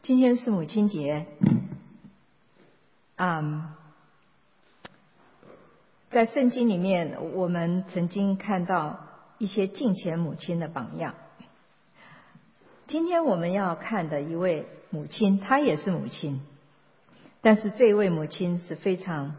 今天是母亲节，在圣经里面，我们曾经看到一些敬虔母亲的榜样。今天我们要看的一位母亲，她也是母亲，但是这位母亲是非常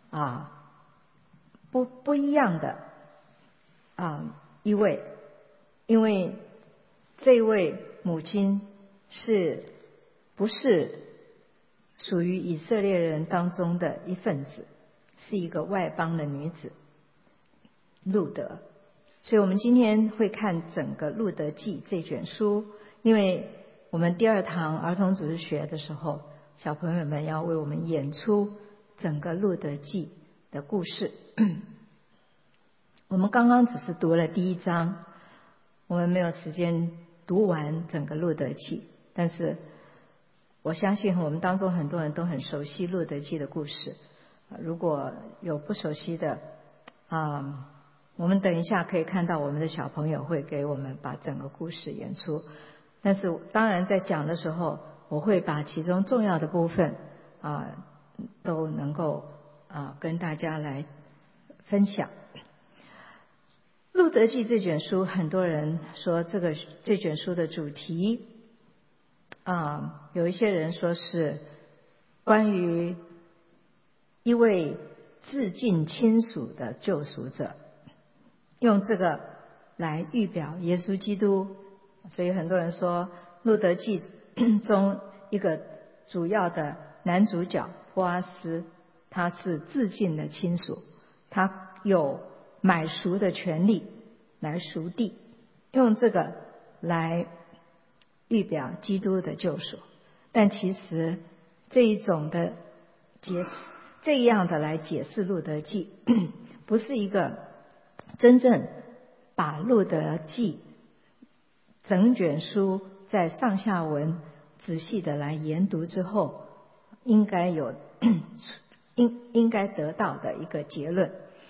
不一样的一位，因为这位母亲不是属于以色列人当中的一份子，是一个外邦的女子路德。所以我们今天会看整个路德记这卷书，因为我们第二堂儿童组织学的时候，小朋友们要为我们演出整个路德记的故事。我们刚刚只是读了第一章，我们没有时间读完整个路德记，但是我相信我们当中很多人都很熟悉路德记的故事。如果有不熟悉的我们等一下可以看到我们的小朋友会给我们把整个故事演出，但是当然在讲的时候，我会把其中重要的部分都能够跟大家来分享。路德记这卷书，很多人说这卷书的主题有一些人说是关于一位至近亲属的救赎者，用这个来预表耶稣基督。所以很多人说路德记中一个主要的男主角波阿斯，他是至近的亲属，他有买赎的权利来赎地，用这个来预表基督的救赎。但其实这样的来解释路德记不是一个真正把路德记整卷书在上下文仔细的来研读之后应该得到的一个结论。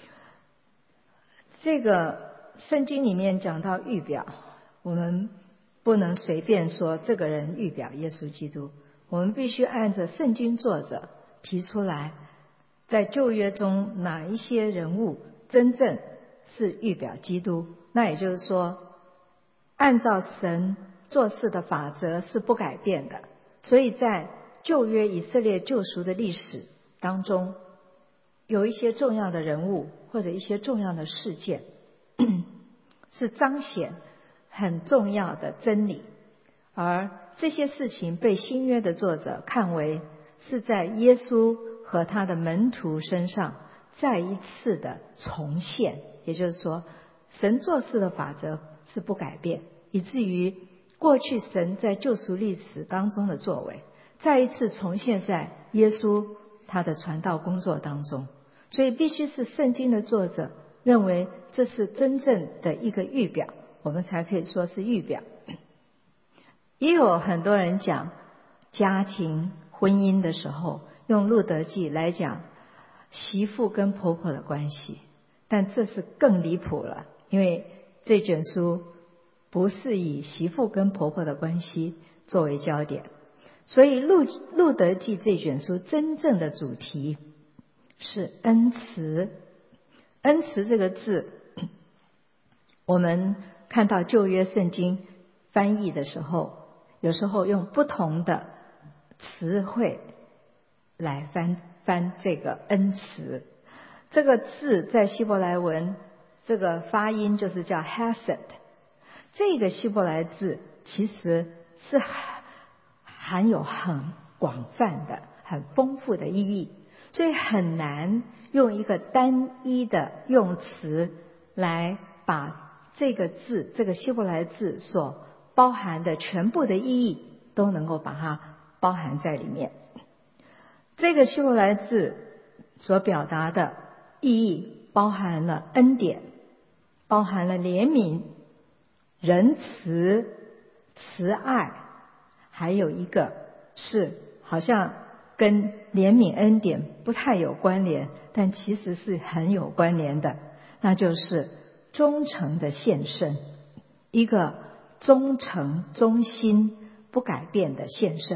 这个圣经里面讲到预表，我们不能随便说这个人预表耶稣基督，我们必须按着圣经作者提出来，在旧约中哪一些人物真正是预表基督。那也就是说，按照神做事的法则是不改变的，所以在旧约以色列救赎的历史当中，有一些重要的人物或者一些重要的事件是彰显很重要的真理，而这些事情被新约的作者看为是在耶稣和他的门徒身上再一次的重现。也就是说，神做事的法则是不改变，以至于过去神在救赎历史当中的作为再一次重现在耶稣他的传道工作当中。所以必须是圣经的作者认为这是真正的一个预表，我们才可以说是预表。也有很多人讲家庭婚姻的时候用路德记来讲媳妇跟婆婆的关系，但这是更离谱了，因为这卷书不是以媳妇跟婆婆的关系作为焦点。所以路德记这卷书真正的主题是恩慈。恩慈这个字，我们看到旧约圣经翻译的时候，有时候用不同的词汇来翻这个恩慈。这个字在希伯来文这个发音就是叫 Hesed， 这个希伯来字其实是含有很广泛的很丰富的意义，所以很难用一个单一的用词来把这个字这个希伯来字所包含的全部的意义都能够把它包含在里面。这个希伯来字所表达的意义包含了恩典，包含了怜悯、仁慈、慈爱，还有一个是好像跟怜悯恩典不太有关联，但其实是很有关联的，那就是忠诚的献身，一个忠诚忠心不改变的献身。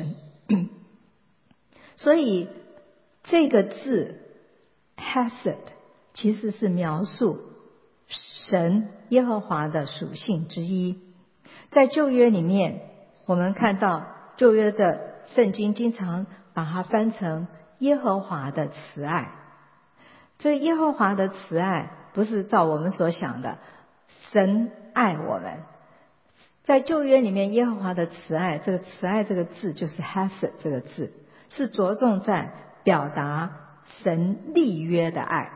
所以这个字 Hesed 其实是描述神耶和华的属性之一。在旧约里面，我们看到旧约的圣经经常把它翻成耶和华的慈爱。这耶和华的慈爱不是照我们所想的神爱我们，在旧约里面耶和华的慈爱，这个慈爱这个字就是 Hesed 这个字，是着重在表达神立约的爱。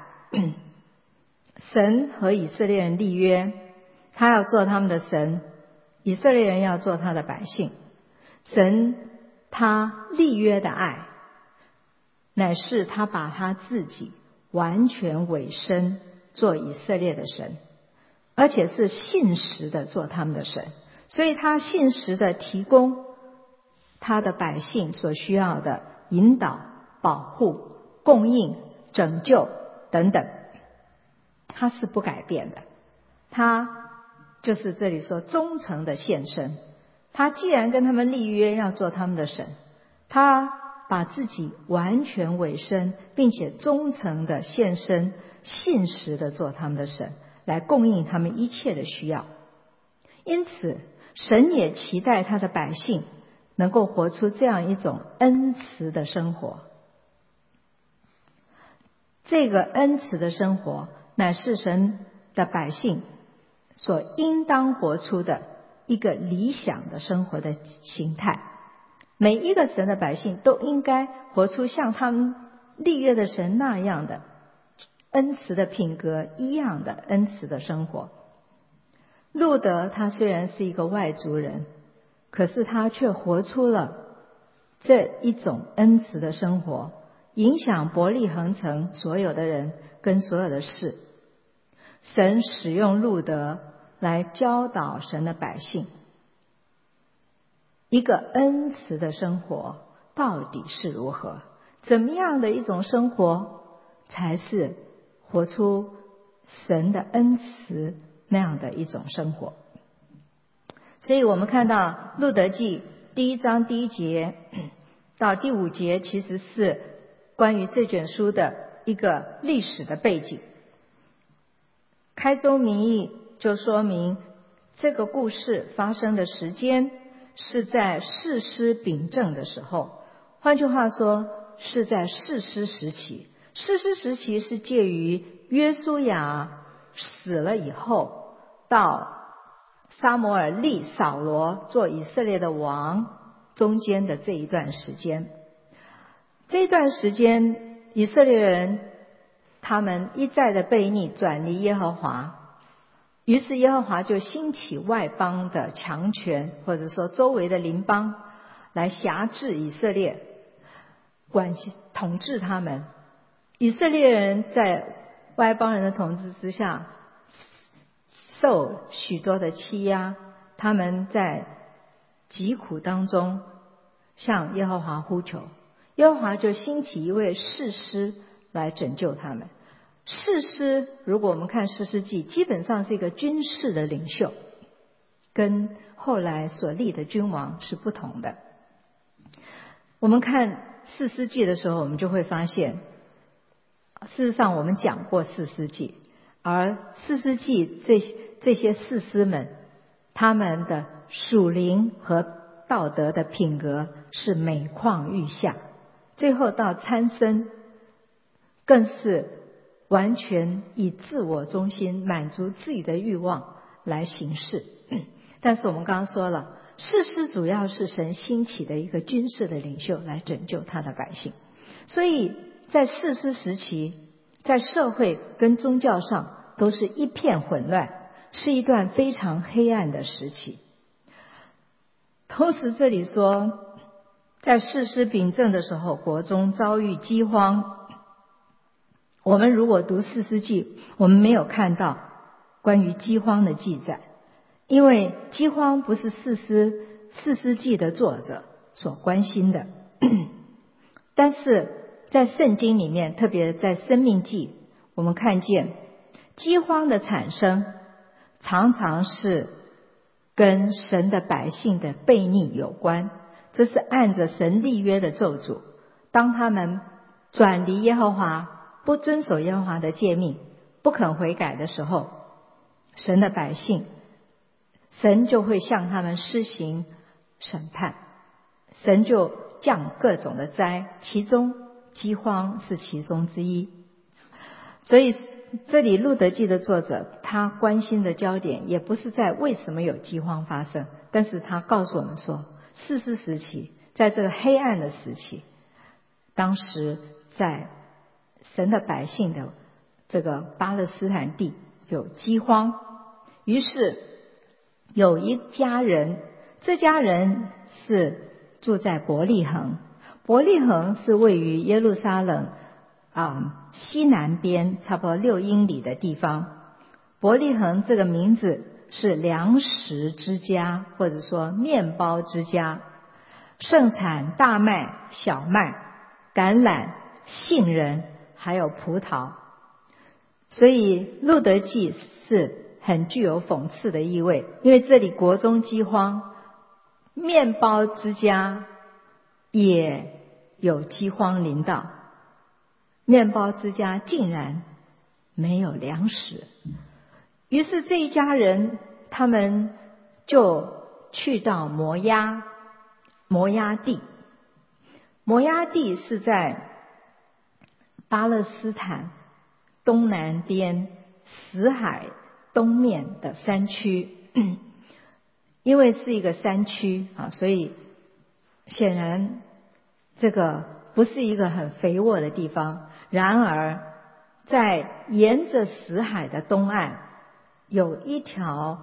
神和以色列人立约，他要做他们的神，以色列人要做他的百姓。神他立约的爱，乃是他把他自己完全委身做以色列的神，而且是信实的做他们的神。所以他信实的提供他的百姓所需要的引导、保护、供应、拯救等等，他是不改变的。他就是这里说忠诚的献身。他既然跟他们立约要做他们的神，他把自己完全委身，并且忠诚的献身，信实的做他们的神，来供应他们一切的需要。因此神也期待他的百姓能够活出这样一种恩慈的生活。这个恩慈的生活乃是神的百姓所应当活出的一个理想的生活的形态。每一个神的百姓都应该活出像他们立约的神那样的恩慈的品格一样的恩慈的生活。路德他虽然是一个外族人，可是他却活出了这一种恩慈的生活，影响伯利恒城所有的人跟所有的事。神使用路德来教导神的百姓，一个恩慈的生活到底是如何？怎么样的一种生活才是活出神的恩慈那样的一种生活？所以我们看到路德记1章1节到第5节，其实是关于这卷书的一个历史的背景。开宗明义就说明这个故事发生的时间是在士师秉政的时候，换句话说是在士师时期。士师时期是介于约书亚死了以后，到撒母耳立扫罗做以色列的王中间的这一段时间。这一段时间以色列人他们一再的悖逆，转离耶和华，于是耶和华就兴起外邦的强权，或者说周围的邻邦来辖制以色列，统治他们。以色列人在外邦人的统治之下受许多的欺压，他们在疾苦当中向耶和华呼求，耶和华就兴起一位士师来拯救他们。士师，如果我们看士师记，基本上是一个军事的领袖，跟后来所立的君王是不同的。我们看士师记的时候，我们就会发现，事实上我们讲过士师记，而士师记这些士师们，他们的属灵和道德的品格是每况愈下，最后到参孙更是完全以自我中心，满足自己的欲望来行事。但是我们刚刚说了，士师主要是神兴起的一个军事的领袖来拯救他的百姓。所以在士师时期，在社会跟宗教上都是一片混乱，是一段非常黑暗的时期。同时这里说，在士师秉政的时候，国中遭遇饥荒。我们如果读士师记，我们没有看到关于饥荒的记载，因为饥荒不是士师记的作者所关心的。但是在圣经里面，特别在申命记，我们看见饥荒的产生常常是跟神的百姓的悖逆有关。 这是按着神立约的咒诅。当他们转离耶和华，不遵守耶和华的诫命，不肯悔改的时候，神的百姓，神就会向他们施行审判，神就降各种的灾，其中饥荒是其中之一。所以这里路得记的作者，他关心的焦点也不是在为什么有饥荒发生，但是他告诉我们说，士师时期，在这个黑暗的时期，当时在神的百姓的这个巴勒斯坦地有饥荒，于是有一家人，这家人是住在伯利恒，伯利恒是位于耶路撒冷西南边差不多6英里的地方。伯利恒这个名字是粮食之家，或者说面包之家，盛产大麦、小麦、橄榄、杏仁还有葡萄。所以路得记是很具有讽刺的意味，因为这里国中饥荒，面包之家也有饥荒临到，面包之家竟然没有粮食。于是这一家人他们就去到摩押地。摩押地是在巴勒斯坦东南边死海东面的山区，因为是一个山区所以显然这个不是一个很肥沃的地方。然而在沿着死海的东岸有一条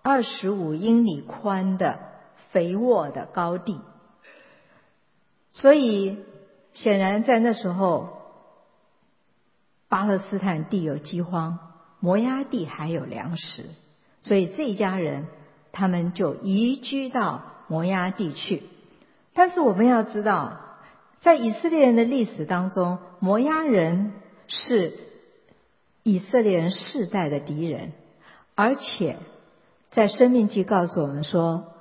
25英里宽的肥沃的高地，所以显然在那时候巴勒斯坦地有饥荒，摩押地还有粮食，所以这一家人他们就移居到摩押地去。但是我们要知道，在以色列人的历史当中，摩押人是以色列人世代的敌人，而且在申命记告诉我们说，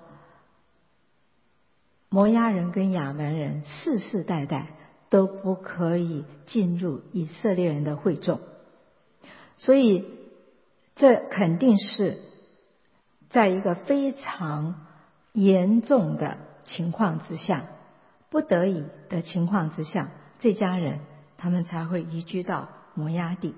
摩押人跟亚门人世世代代都不可以进入以色列人的会众。所以这肯定是在一个非常严重的情况之下，不得已的情况之下，这家人他们才会移居到摩押地。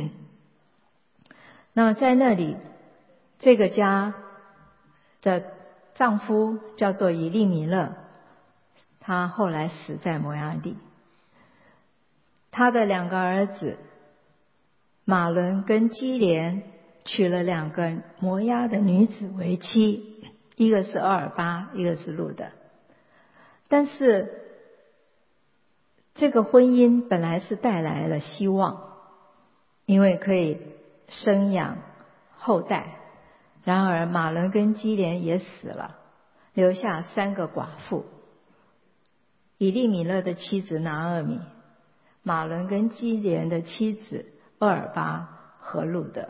那在那里，这个家的丈夫叫做以利米勒，他后来死在摩押地。他的2个儿子马伦跟基连娶了2个摩押的女子为妻，一个是俄尔巴，一个是路得。但是这个婚姻本来是带来了希望，因为可以生养后代。然而马伦跟基连也死了，留下3个寡妇，以利米勒的妻子拿俄米，马伦跟基连的妻子俄尔巴和路得。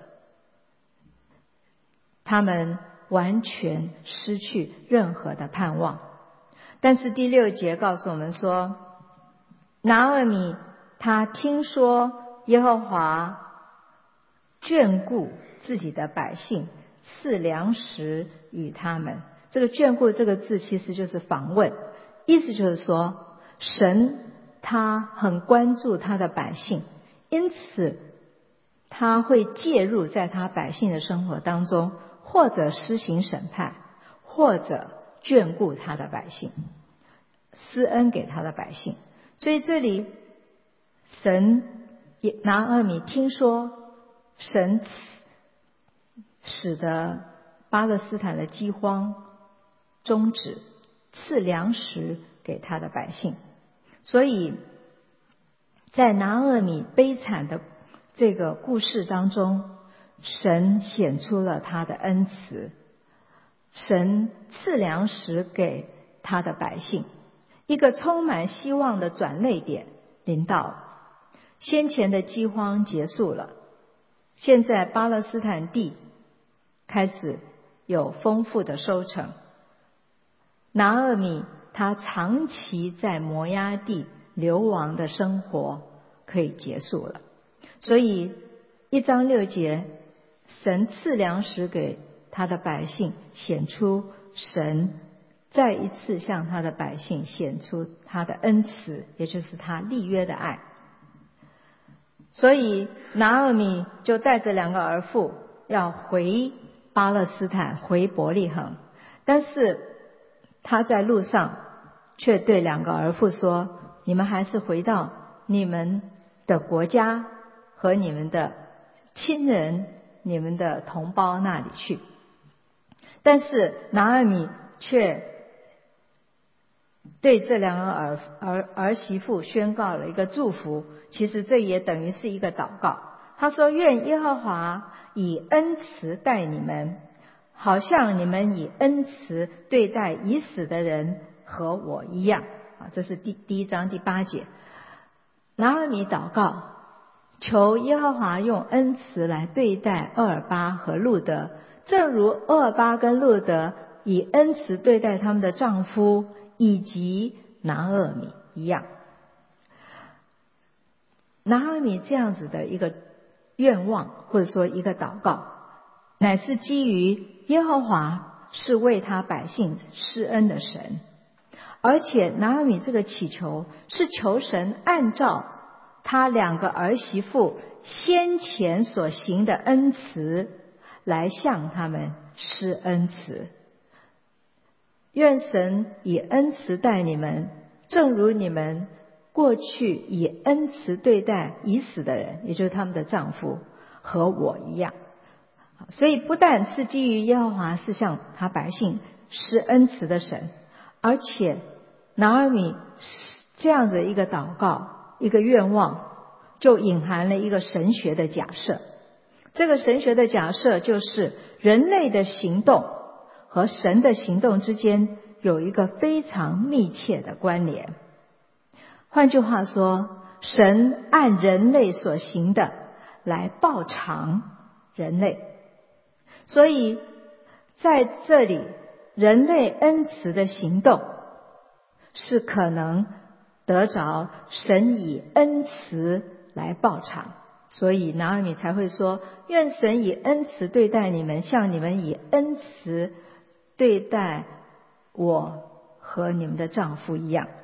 他们完全失去任何的盼望。但是第6节告诉我们说，拿俄米他听说耶和华眷顾自己的百姓，赐粮食与他们。这个眷顾这个字其实就是访问，意思就是说神他很关注他的百姓，因此他会介入在他百姓的生活当中，或者施行审判，或者眷顾他的百姓，施恩给他的百姓。所以这里神拿俄米听说神使得巴勒斯坦的饥荒终止，赐粮食给他的百姓。所以在拿俄米悲惨的这个故事当中，神显出了他的恩慈，神赐粮食给他的百姓，一个充满希望的转捩点临到了。先前的饥荒结束了，现在巴勒斯坦地开始有丰富的收成。拿俄米他长期在摩押地流亡的生活可以结束了。所以1章6节，神赐粮食给他的百姓，显出神再一次向他的百姓显出他的恩慈，也就是他立约的爱。所以拿俄米就带着2个儿妇要回巴勒斯坦，回伯利恒，但是他在路上却对2个儿妇说，你们还是回到你们的国家和你们的亲人，你们的同胞那里去。但是拿俄米却对这2个儿媳妇宣告了一个祝福，其实这也等于是一个祷告。他说，愿耶和华以恩慈待你们，好像你们以恩慈对待已死的人和我一样。这是第1章第8节。拿俄米祷告，求耶和华用恩慈来对待厄尔巴和路德，正如厄尔巴跟路德以恩慈对待他们的丈夫以及拿俄米一样。拿俄米这样子的一个愿望，或者说一个祷告，乃是基于耶和华是为他百姓施恩的神，而且拿俄米这个祈求是求神按照他2个儿媳妇先前所行的恩慈来向他们施恩慈。愿神以恩慈待你们，正如你们过去以恩慈对待已死的人，也就是他们的丈夫和我一样。所以不但是基于耶和华是向他百姓施恩慈的神，而且拿俄米这样的一个祷告，一个愿望，就隐含了一个神学的假设。这个神学的假设就是人类的行动和神的行动之间有一个非常密切的关联。换句话说，神按人类所行的来报偿人类。所以在这里，人类恩慈的行动是可能得着神以恩慈来报偿。所以拿俄米才会说，愿神以恩慈对待你们，像你们以恩慈对待我和你们的丈夫一样。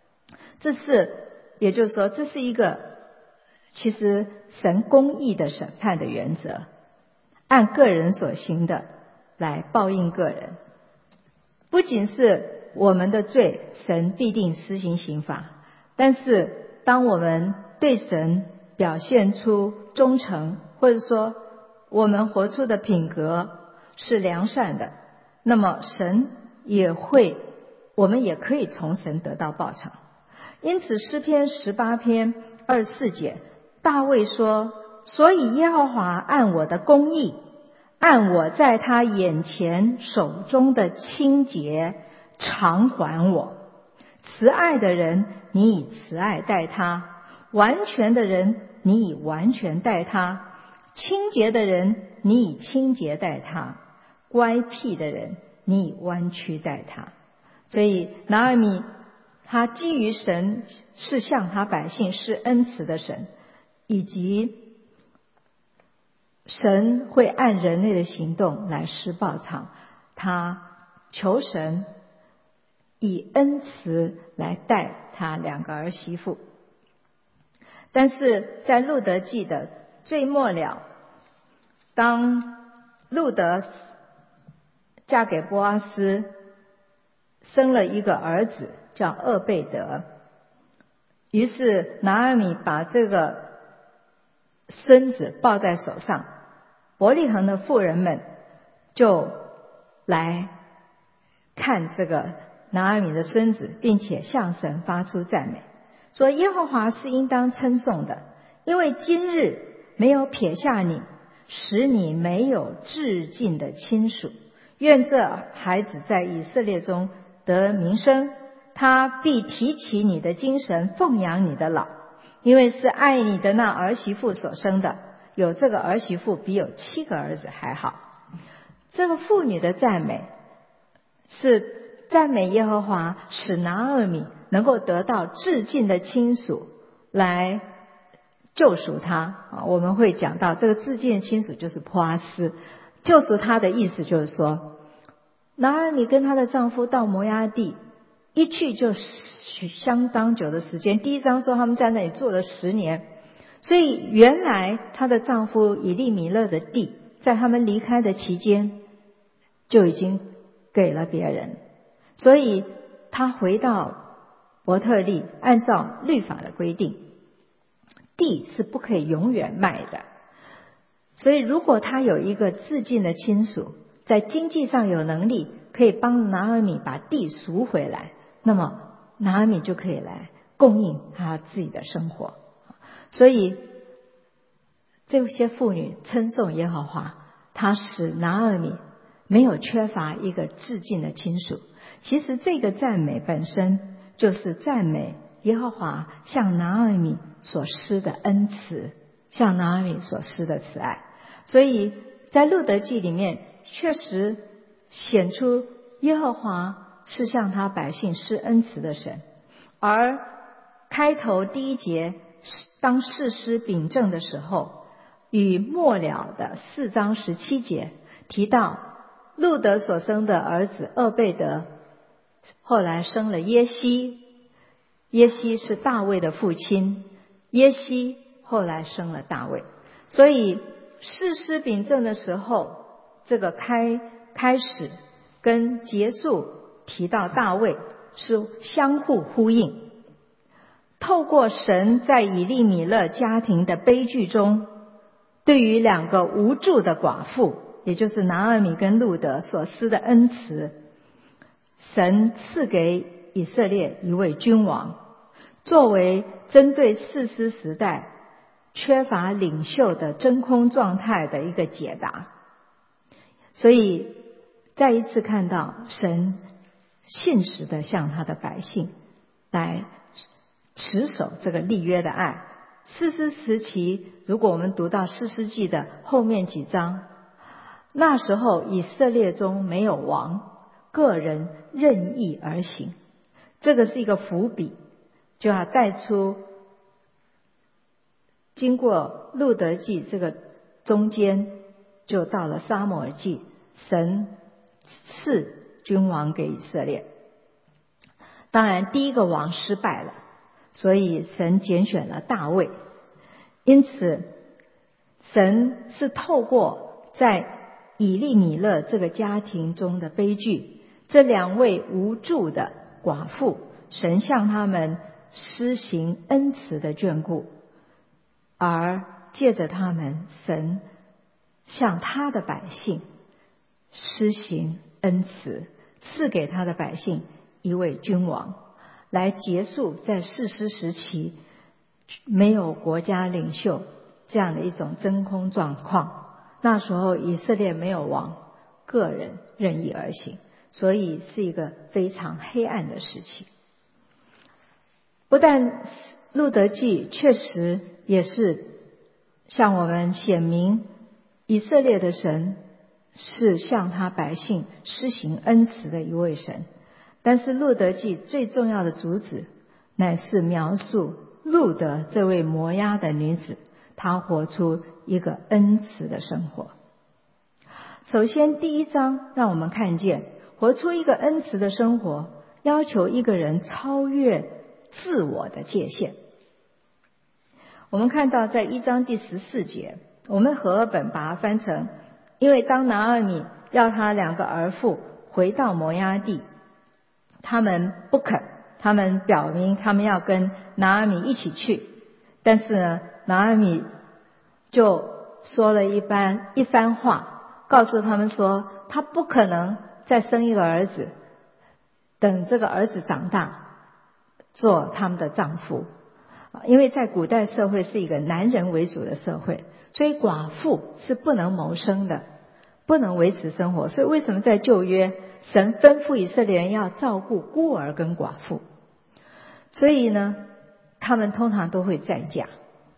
也就是说，这是一个其实神公义的审判的原则，按个人所行的来报应个人。不仅是我们的罪，神必定施行刑罚，但是当我们对神表现出忠诚，或者说我们活出的品格是良善的，那么神我们也可以从神得到报偿。因此诗篇18篇24节，大卫说，所以耶和华按我的公义，按我在他眼前手中的清洁偿还我。慈爱的人，你以慈爱待他；完全的人，你以完全待他；清洁的人，你以清洁待他；乖僻的人，你以弯曲待他。所以拿俄米他基于神是向他百姓施恩慈的神，以及神会按人类的行动来施报偿，他求神以恩慈来待他2个儿媳妇。但是在路得记的最末了，当路得嫁给波阿斯，生了一个儿子叫厄贝德，于是拿俄米把这个孙子抱在手上，伯利恒的妇人们就来看这个拿俄米的孙子，并且向神发出赞美，说耶和华是应当称颂的，因为今日没有撇下你，使你没有至近的亲属。愿这孩子在以色列中得名声，他必提起你的精神，奉养你的老，因为是爱你的那儿媳妇所生的，有这个儿媳妇比有7个儿子还好。这个妇女的赞美是赞美耶和华，使拿俄米能够得到至近的亲属来救赎他。我们会讲到这个至近的亲属就是波阿斯，救赎他的意思就是说，拿俄米跟她的丈夫到摩押地，一去就相当久的时间。第一章说他们在那里住了10年，所以原来她的丈夫以利米勒的地在他们离开的期间就已经给了别人，所以她回到伯特利，按照律法的规定，地是不可以永远卖的。所以如果她有一个至近的亲属在经济上有能力，可以帮拿俄米把地赎回来，那么拿俄米就可以来供应她自己的生活。所以这些妇女称颂耶和华，他使拿俄米没有缺乏一个至近的亲属。其实这个赞美本身就是赞美耶和华向拿俄米所施的恩慈，向拿俄米所施的慈爱。所以在路得记里面确实显出耶和华是向他百姓施恩慈的神。而开头第1节当士师秉政的时候，与末了的4章17节提到路得所生的儿子俄贝德后来生了耶西，耶西是大卫的父亲，耶西后来生了大卫。所以士师秉政的时候，这个开始跟结束提到大卫是相互呼应。透过神在以利米勒家庭的悲剧中，对于2个无助的寡妇，也就是拿俄米跟路得所施的恩慈，神赐给以色列一位君王，作为针对士师时代缺乏领袖的真空状态的一个解答。所以再一次看到神信实的向他的百姓来持守这个立约的爱。士师时期，如果我们读到士师记的后面几章，那时候以色列中没有王，个人任意而行，这个是一个伏笔，就要带出经过路得记这个中间，就到了撒母耳记，神赐君王给以色列。当然第一个王失败了，所以神拣选了大卫。因此神是透过在以利米勒这个家庭中的悲剧，这2位无助的寡妇，神向他们施行恩慈的眷顾，而借着他们，神向他的百姓施行恩慈，赐给他的百姓一位君王，来结束在士师时期没有国家领袖这样的一种真空状况。那时候以色列没有王，个人任意而行，所以是一个非常黑暗的时期。不但路得记确实也是向我们显明以色列的神是向他百姓施行恩慈的一位神，但是路得记最重要的主旨乃是描述路得这位摩押的女子，她活出一个恩慈的生活。首先第1章让我们看见活出一个恩慈的生活，要求一个人超越自我的界限。我们看到在1章第14节，我们和合本把它翻成，因为当拿俄米要他2个儿妇回到摩押地，他们不肯，他们表明他们要跟拿俄米一起去，但是呢，拿俄米就说了一番话，告诉他们说他不可能再生一个儿子，等这个儿子长大做他们的丈夫。因为在古代社会是一个男人为主的社会，所以寡妇是不能谋生的，不能维持生活。所以为什么在旧约神吩咐以色列人要照顾孤儿跟寡妇？所以呢，他们通常都会再嫁。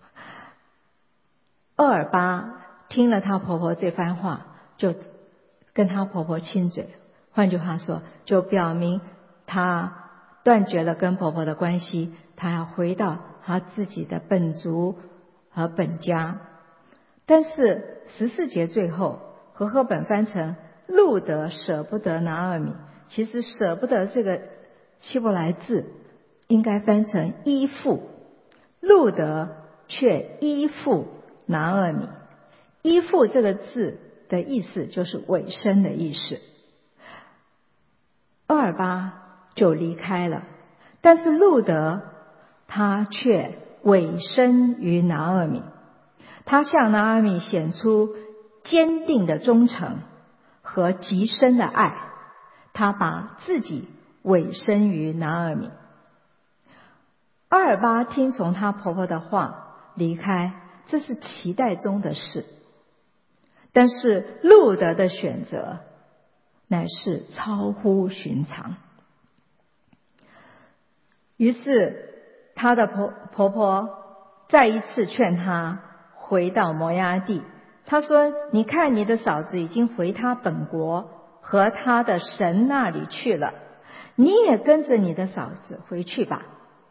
厄尔巴听了她婆婆这番话，就跟她婆婆亲嘴， 换句话说，就表明他断绝了跟婆婆的关系，他要回到他自己的本族和本家。但是14节最后，和合本翻成路得舍不得拿俄米，其实舍不得这个希伯来字应该翻成依附，路得却依附拿俄米。依附这个字的意思就是委身的意思。228就离开了，但是路得他却委身于拿俄米，他向拿俄米显出坚定的忠诚和极深的爱，他把自己委身于拿俄米。228听从她婆婆的话离开，这是期待中的事，但是路得的选择乃是超乎寻常。于是她的婆婆再一次劝她回到摩押地，她说，你看你的嫂子已经回她本国和她的神那里去了，你也跟着你的嫂子回去吧。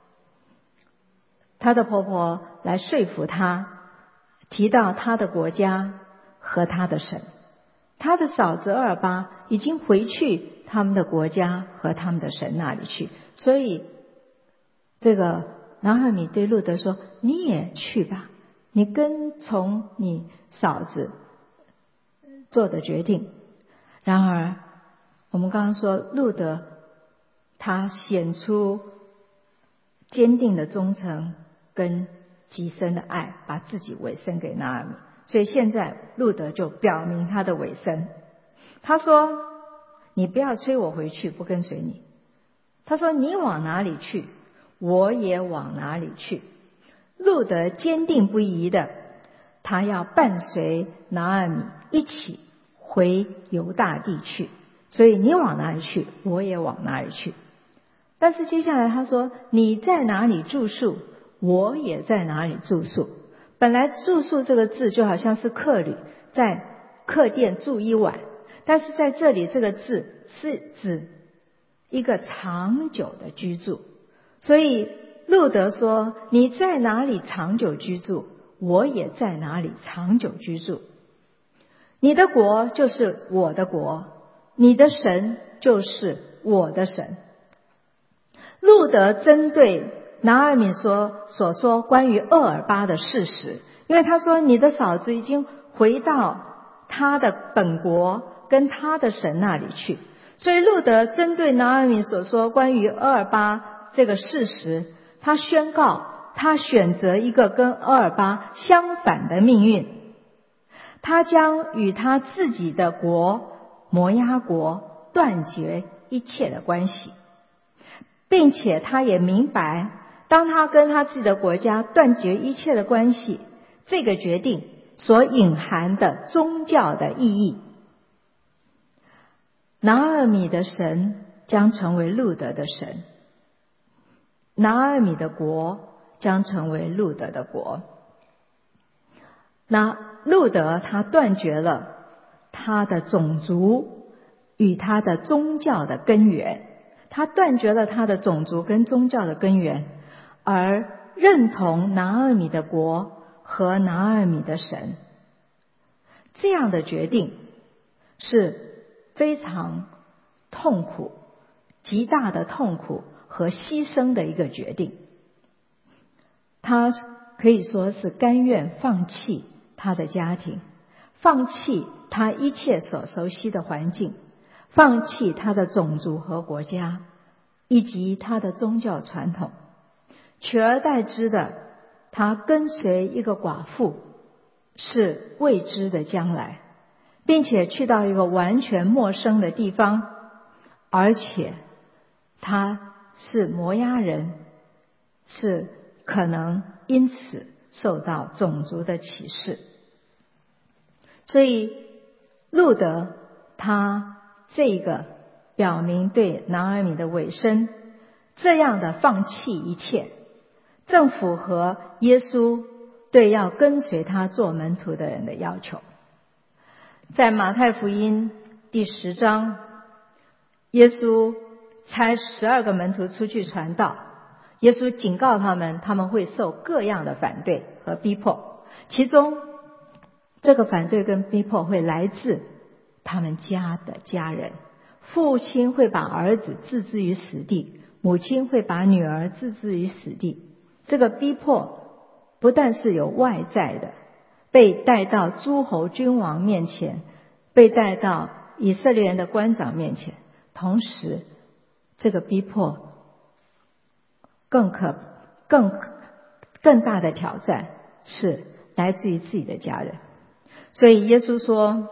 她的婆婆来说服她，提到她的国家和她的神。她的嫂子228已经回去他们的国家和他们的神那里去，所以这个拿俄米对路得说，你也去吧，你跟从你嫂子做的决定。然而我们刚刚说路得他显出坚定的忠诚跟极深的爱，把自己委身给拿俄米。所以现在路得就表明他的委身，他说，你不要催我回去，不跟随你。他说，你往哪里去，我也往哪里去。路得坚定不移的，他要伴随拿俄米一起回犹大地去，所以你往哪里去，我也往哪里去。但是接下来他说，你在哪里住宿，我也在哪里住宿。本来住宿这个字就好像是客旅，在客店住一晚，但是在这里这个字是指一个长久的居住。所以路得说，你在哪里长久居住，我也在哪里长久居住。你的国就是我的国，你的神就是我的神。路得针对拿俄米所说关于228的事实，因为他说，你的嫂子已经回到他的本国跟他的神那里去，所以路得针对拿俄米所说关于228这个事实，他宣告他选择一个跟228相反的命运，他将与他自己的国摩押国断绝一切的关系，并且他也明白，当他跟他自己的国家断绝一切的关系，这个决定所隐含的宗教的意义。拿俄米的神将成为路得的神，拿俄米的国将成为路得的国。那路得他断绝了他的种族与他的宗教的根源，他断绝了他的种族跟宗教的根源，而认同拿俄米的国和拿俄米的神。这样的决定是非常痛苦、极大的痛苦和牺牲的一个决定。他可以说是甘愿放弃他的家庭，放弃他一切所熟悉的环境，放弃他的种族和国家，以及他的宗教传统，取而代之的，他跟随一个寡妇，是未知的将来，并且去到一个完全陌生的地方，而且他是摩押人，是可能因此受到种族的歧视。所以路得他这个表明对拿俄米的委身，这样的放弃一切，正符合耶稣对要跟随他做门徒的人的要求。在马太福音第10章耶稣差12个门徒出去传道，耶稣警告他们，他们会受各样的反对和逼迫，其中这个反对跟逼迫会来自他们家的家人。父亲会把儿子置之于死地，母亲会把女儿置之于死地。这个逼迫不但是有外在的，被带到诸侯君王面前，被带到以色列人的官长面前，同时这个逼迫更大的挑战是来自于自己的家人。所以耶稣说，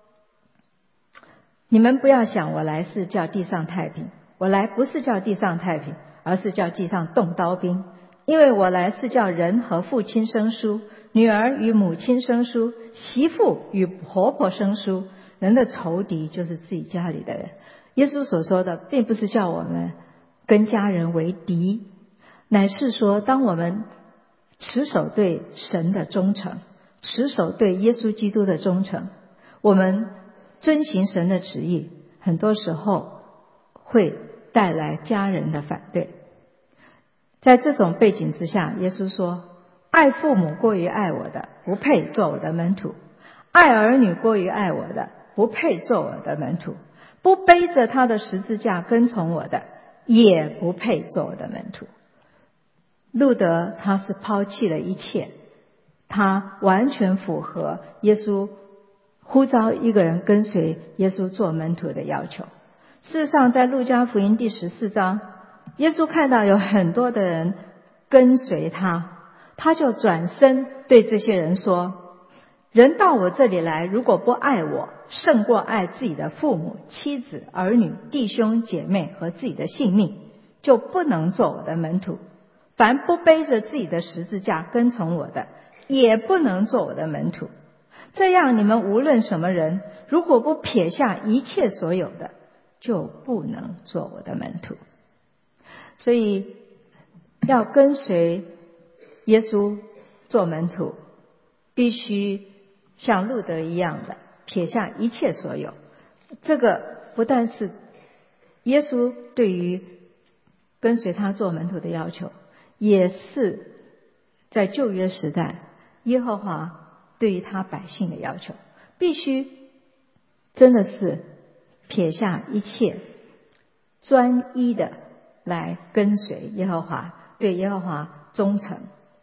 你们不要想我来是叫地上太平，我来不是叫地上太平，而是叫地上动刀兵。因为我来是叫人和父亲生疏，女儿与母亲生疏，媳妇与婆婆生疏。人的仇敌就是自己家里的人。耶稣所说的并不是叫我们跟家人为敌，乃是说当我们持守对神的忠诚，持守对耶稣基督的忠诚，我们遵行神的旨意，很多时候会带来家人的反对。在这种背景之下，耶稣说，爱父母过于爱我的，不配做我的门徒；爱儿女过于爱我的，不配做我的门徒；不背着他的十字架跟从我的，也不配做我的门徒。路德他是抛弃了一切，他完全符合耶稣呼召一个人跟随耶稣做门徒的要求。事实上，在路加福音第14章，耶稣看到有很多的人跟随他，他就转身对这些人说，人到我这里来，如果不爱我，胜过爱自己的父母、妻子、儿女、弟兄姐妹和自己的性命，就不能做我的门徒。凡不背着自己的十字架跟从我的，也不能做我的门徒。这样，你们无论什么人，如果不撇下一切所有的，就不能做我的门徒。所以要跟随耶稣做门徒，必须像路德一样的撇下一切所有。这个不但是耶稣对于跟随他做门徒的要求，也是在旧约时代耶和华对于他百姓的要求，必须真的是撇下一切，专一的来跟随耶和华，对耶和华忠诚。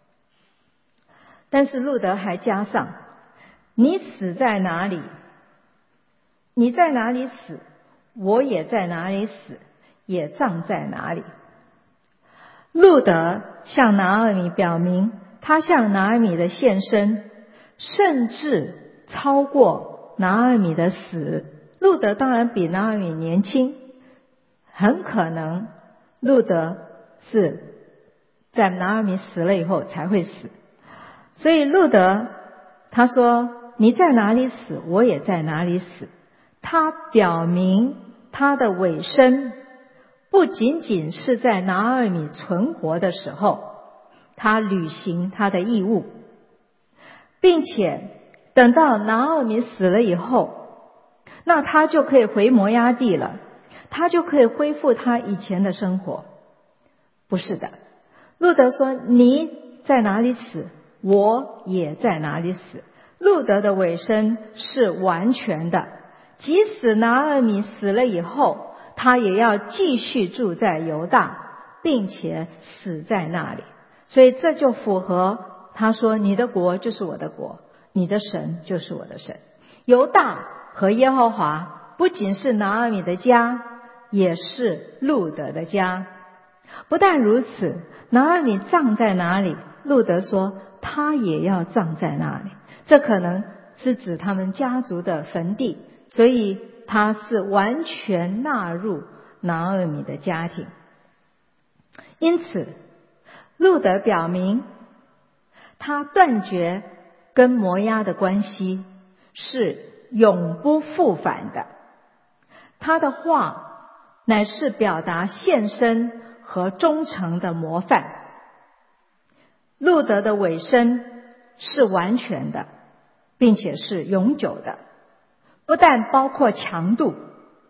但是路德还加上，你死在哪里，你在哪里死，我也在哪里死，也葬在哪里。路德向拿俄米表明，他向拿俄米的献身甚至超过拿俄米的死。路德当然比拿俄米年轻，很可能路德是在拿俄米死了以后才会死。所以路德他说，你在哪里死，我也在哪里死。他表明他的委身不仅仅是在拿俄米存活的时候他履行他的义务，并且等到拿俄米死了以后，那他就可以回摩押地了，他就可以恢复他以前的生活。不是的，路德说，你在哪里死，我也在哪里死。路德的委身是完全的，即使拿俄米死了以后，他也要继续住在犹大，并且死在那里。所以这就符合他说，你的国就是我的国，你的神就是我的神。犹大和耶和华不仅是拿俄米的家，也是路德的家。不但如此，拿俄米葬在哪里，路德说他也要葬在那里。这可能是指他们家族的坟地，所以他是完全纳入拿俄米的家庭。因此路德表明他断绝跟摩押的关系是永不复返的。他的话乃是表达献身和忠诚的模范。路德的委身是完全的，并且是永久的，不但包括强度，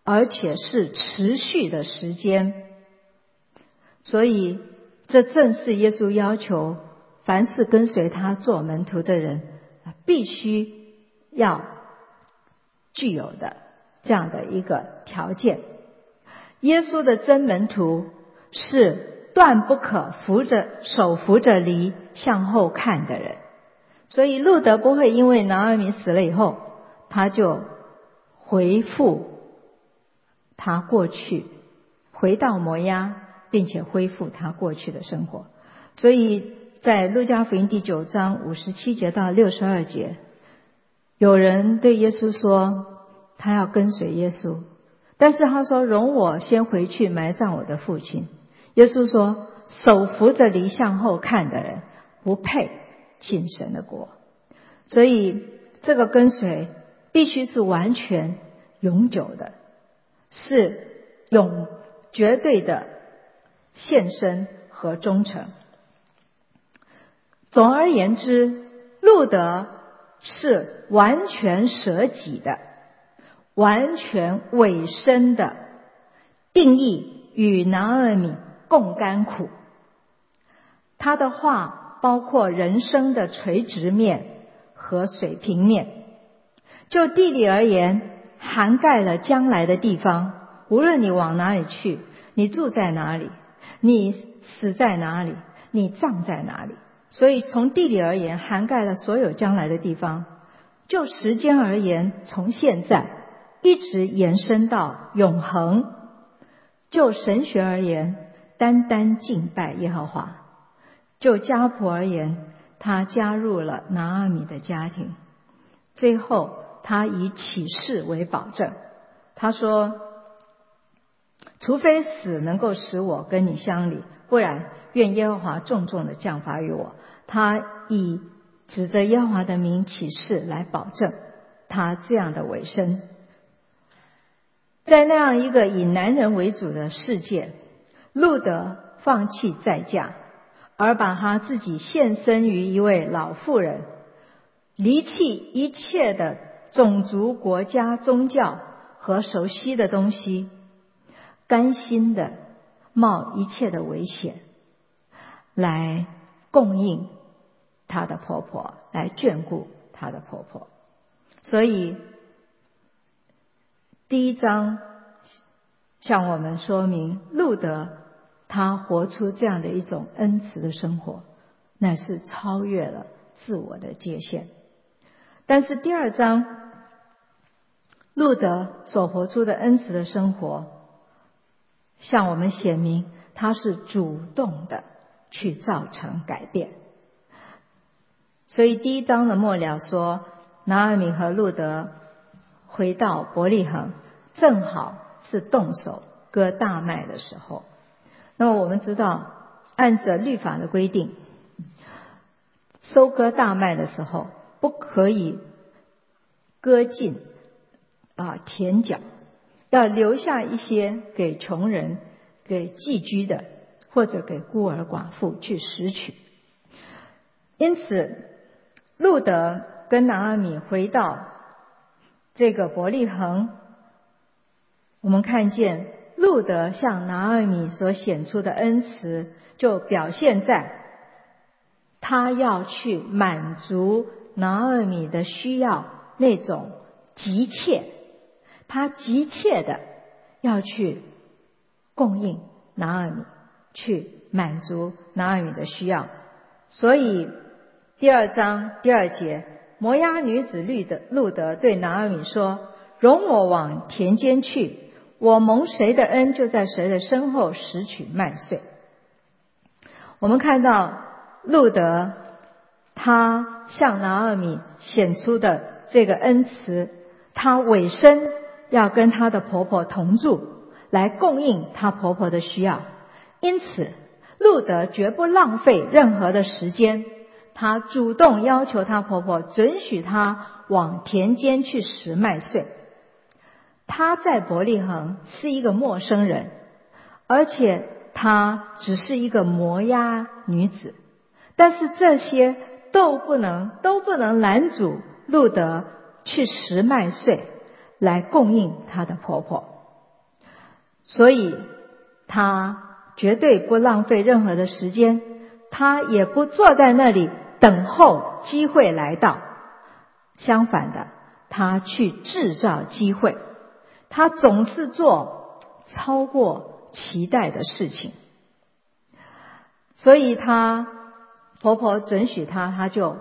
而且是持续的时间。所以这正是耶稣要求凡是跟随他做门徒的人必须要具有的这样的一个条件。耶稣的真门徒是断不可手扶着犁向后看的人。所以路德不会因为拿俄米死了以后，他就回复他过去，回到摩押，并且恢复他过去的生活。所以在路加福音第9章57节到62节，有人对耶稣说他要跟随耶稣，但是他说容我先回去埋葬我的父亲。耶稣说手扶着犁向后看的人不配进神的国。所以这个跟随必须是完全永久的，是绝对的献身和忠诚。总而言之，路德是完全舍己的，完全委身的，定义与拿俄米共甘苦。他的话包括人生的垂直面和水平面。就地理而言，涵盖了将来的地方，无论你往哪里去，你住在哪里，你死在哪里，你葬在哪里。所以从地理而言，涵盖了所有将来的地方。就时间而言，从现在一直延伸到永恒。就神学而言，单单敬拜耶和华。就家谱而言，他加入了拿俄米的家庭。最后他以启示为保证，他说除非死能够使我跟你相离，不然愿耶和华重重的降罚于我。他以指着耶和华的名起誓来保证他这样的委身。在那样一个以男人为主的世界，路德放弃再嫁，而把他自己献身于一位老妇人，离弃一切的种族、国家、宗教和熟悉的东西，甘心的冒一切的危险来供应她的婆婆，来眷顾她的婆婆。所以第1章向我们说明，路德他活出这样的一种恩慈的生活，乃是超越了自我的界限。但是第2章，路德所活出的恩慈的生活向我们显明，他是主动的去造成改变。所以第1章的末了说，拿俄米和路德回到伯利恒，正好是动手割大麦的时候。那么我们知道，按着律法的规定，收割大麦的时候不可以割尽田角，要留下一些给穷人、给寄居的，或者给孤儿寡妇去拾取。因此路德跟拿俄米回到这个伯利恒，我们看见路德向拿俄米所显出的恩慈，就表现在他要去满足拿俄米的需要，那种急切，他急切的要去供应拿俄米，去满足拿俄米的需要。所以第2章第2节，摩押女子路德对拿俄米说，容我往田间去，我蒙谁的恩，就在谁的身后拾取麦穗。我们看到路德他向拿俄米显出的这个恩慈，他委身要跟他的婆婆同住，来供应他婆婆的需要。因此路德绝不浪费任何的时间，他主动要求他婆婆准许他往田间去拾麦穗。他在伯利恒是一个陌生人，而且他只是一个摩押女子，但是这些都不能拦阻路德去拾麦穗来供应他的婆婆。 所以他绝对不浪费任何的时间，他也不坐在那里等候机会来到，相反的，他去制造机会，他总是做超过期待的事情。所以他婆婆准许他就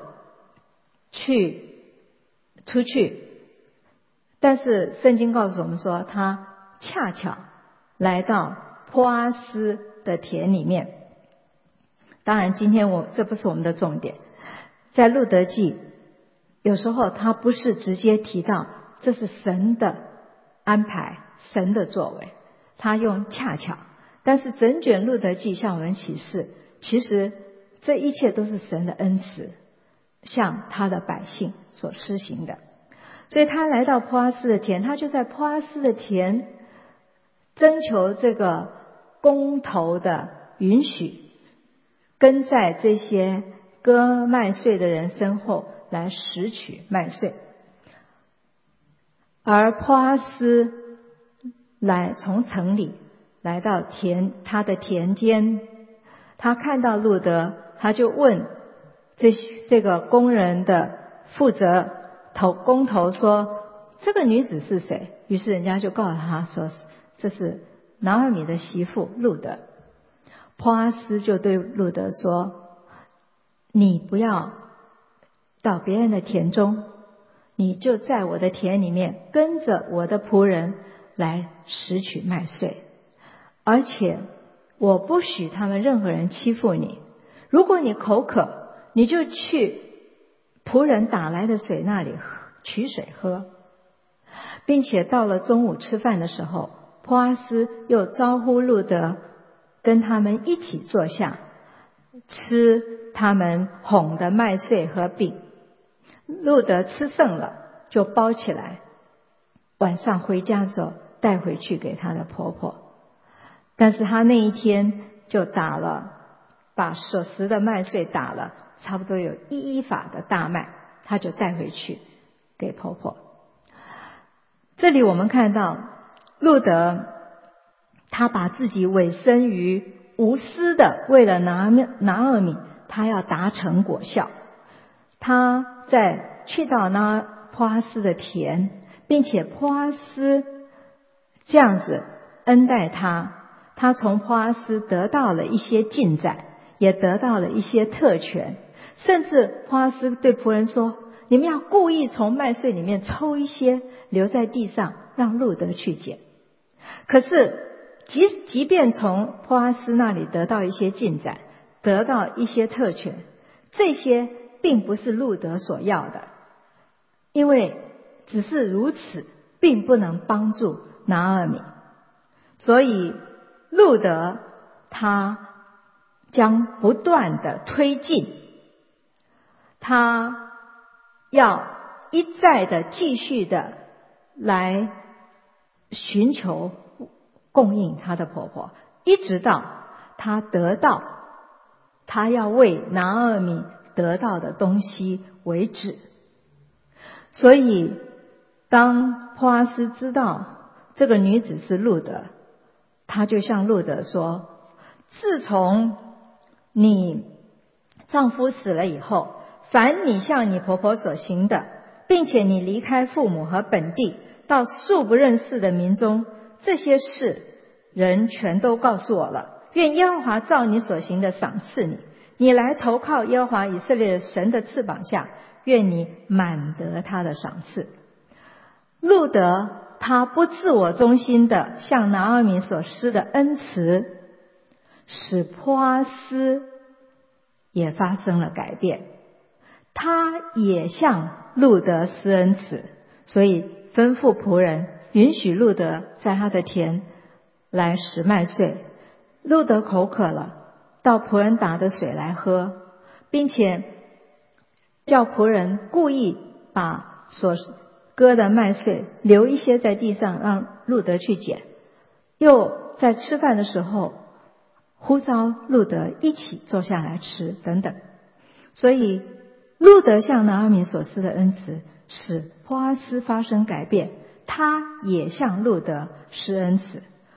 出去，但是圣经告诉我们说，他恰巧来到波阿斯的田里面。当然今天这不是我们的重点，在路得记有时候他不是直接提到这是神的安排，神的作为，他用恰巧，但是整卷路得记向我们启示，其实这一切都是神的恩慈向他的百姓所施行的。所以他来到波阿斯的田，他就在波阿斯的田征求这个工头的允许，跟在这些割麦穗的人身后来拾取麦穗。而波阿斯从城里来到他的田间，他看到路得，他就问这个工人的负责工头说，这个女子是谁？于是人家就告诉他说，这是拿俄米的媳妇路得。波阿斯就对路得说，你不要到别人的田中，你就在我的田里面跟着我的仆人来拾取麦穗，而且我不许他们任何人欺负你。如果你口渴，你就去仆人打来的水那里取水喝。并且到了中午吃饭的时候，波阿斯又招呼路得跟他们一起坐下，吃他们哄的麦穗和饼。路得吃剩了就包起来，晚上回家的时候带回去给他的婆婆。但是他那一天就把所拾的麦穗打了差不多有1法的大麦，他就带回去给婆婆。这里我们看到路得他把自己委身于无私的，为了拿俄米，他要达成果效。他去到波阿斯的田，并且波阿斯这样子恩待他从波阿斯得到了一些进展，也得到了一些特权。甚至波阿斯对仆人说，你们要故意从麦穗里面抽一些留在地上，让路得去捡。可是即便从波阿斯那里得到一些进展，得到一些特权，这些并不是路得所要的，因为只是如此，并不能帮助拿俄米。所以路得他将不断的推进，他要一再的继续的来寻求供应他的婆婆，一直到他得到他要为拿俄米得到的东西为止。所以当波阿斯知道这个女子是路得，他就向路得说，自从你丈夫死了以后，凡你向你婆婆所行的，并且你离开父母和本地，到素不认识的民中，这些事人全都告诉我了。愿耶和华照你所行的赏赐你，你来投靠耶和华以色列神的翅膀下，愿你满得他的赏赐。路得他不自我中心的向拿俄米所施的恩慈，使波阿斯也发生了改变，他也向路得施恩慈，所以吩咐仆人允许路得在他的田来拾麦穗。路得口渴了，到仆人打的水来喝，并且叫仆人故意把所割的麦穗留一些在地上，让路得去捡。又在吃饭的时候呼召路得一起坐下来吃等等。所以路得向拿俄米所施的恩慈，使波阿斯发生改变，他也向路得施恩慈。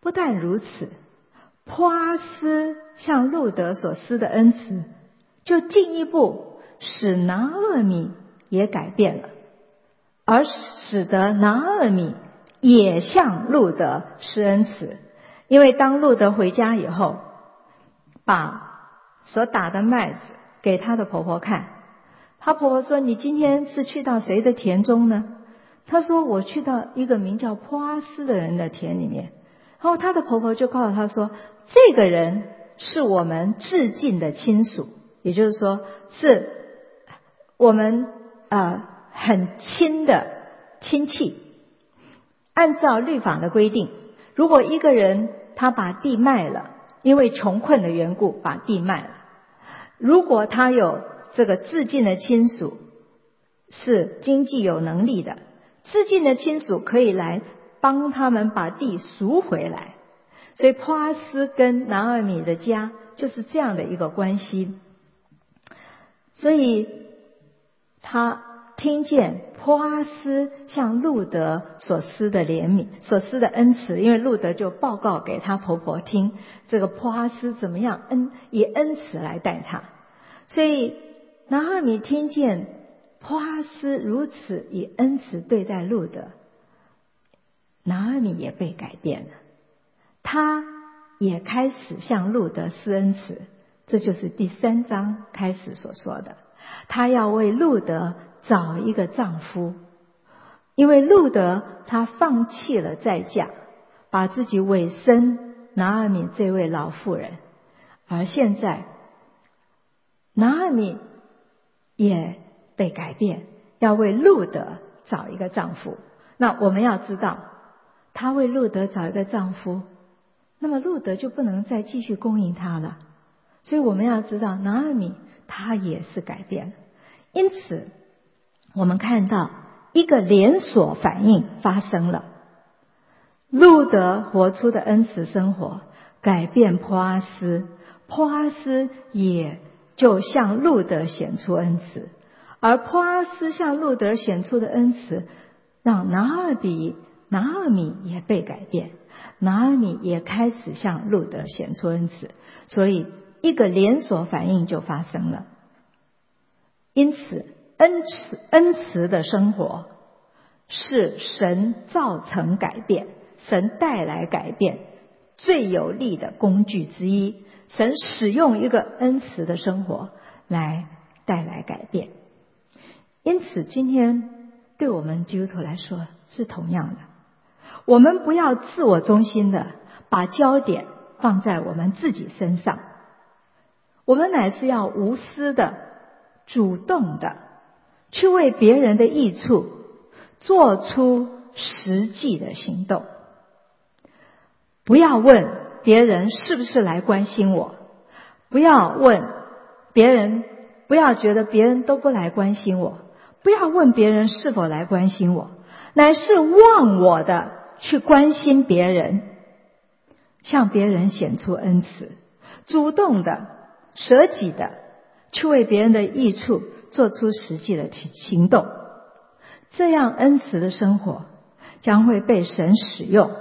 不但如此，波阿斯向路得所施的恩慈，就进一步使拿俄米也改变了，而使得拿俄米也向路得施恩慈。因为当路得回家以后，把所打的麦子给她的婆婆看，她婆婆说：你今天是去到谁的田中呢？她说：我去到一个名叫波阿斯的人的田里面。然后她的婆婆就告诉她说：这个人是我们至近的亲属，也就是说是我们很亲的亲戚。按照律法的规定，如果一个人他把地卖了，因为穷困的缘故把地卖了，如果他有这个至近的亲属是经济有能力的，至近的亲属可以来帮他们把地赎回来。所以波阿斯跟拿俄米的家就是这样的一个关系。所以他听见波阿斯向路得所施的怜悯，所施的恩慈，因为路得就报告给他婆婆听，这个波阿斯怎么样以恩慈来待他。所以拿俄米听见波阿斯如此以恩慈对待路得，拿俄米也被改变了，他也开始向路得施恩慈。这就是第3章开始所说的，他要为路得找一个丈夫。因为路得他放弃了再嫁，把自己委身拿俄米这位老妇人，而现在拿俄米也被改变，要为路得找一个丈夫。那我们要知道，他为路得找一个丈夫，那么路得就不能再继续供应他了。所以我们要知道，拿俄米他也是改变了。因此我们看到一个连锁反应发生了，路得活出的恩慈生活改变波阿斯，波阿斯也就向路得显出恩慈，而波阿斯向路得显出的恩慈让拿俄米也被改变，拿俄米也开始向路得显出恩慈，所以一个连锁反应就发生了。因此恩慈的生活是神造成改变，神带来改变最有力的工具之一。神使用一个恩慈的生活来带来改变。因此今天对我们基督徒来说是同样的，我们不要自我中心的把焦点放在我们自己身上，我们乃是要无私的主动的去为别人的益处做出实际的行动。不要问别人是不是来关心我，不要问别人，不要觉得别人都不来关心我，不要问别人是否来关心我，乃是忘我的去关心别人，向别人显出恩慈，主动的舍己的去为别人的益处做出实际的行动。这样恩慈的生活将会被神使用，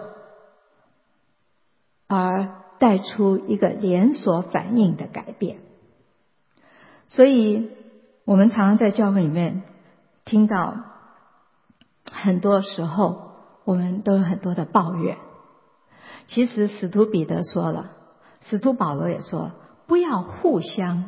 而带出一个连锁反应的改变。所以我们常常在教会里面听到，很多时候我们都有很多的抱怨。其实使徒彼得说了，使徒保罗也说，不要互相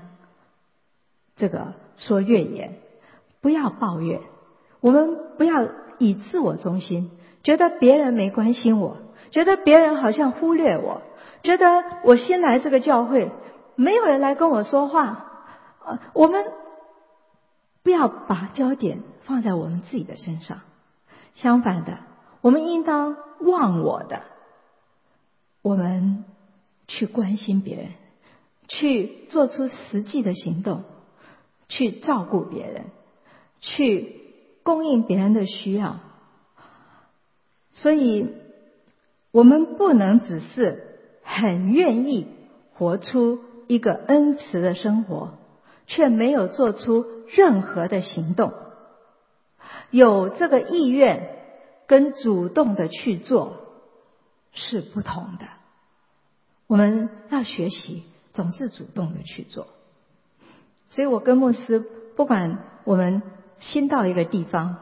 说怨言，不要抱怨，我们不要以自我中心，觉得别人没关心我，觉得别人好像忽略我，觉得我新来这个教会没有人来跟我说话。我们不要把焦点放在我们自己的身上，相反的，我们应当忘我的，我们去关心别人，去做出实际的行动，去照顾别人，去供应别人的需要。所以我们不能只是很愿意活出一个恩慈的生活，却没有做出任何的行动。有这个意愿跟主动的去做， 是不同的。我们要学习总是主动的去做。所以我跟牧师，不管我们新到一个地方，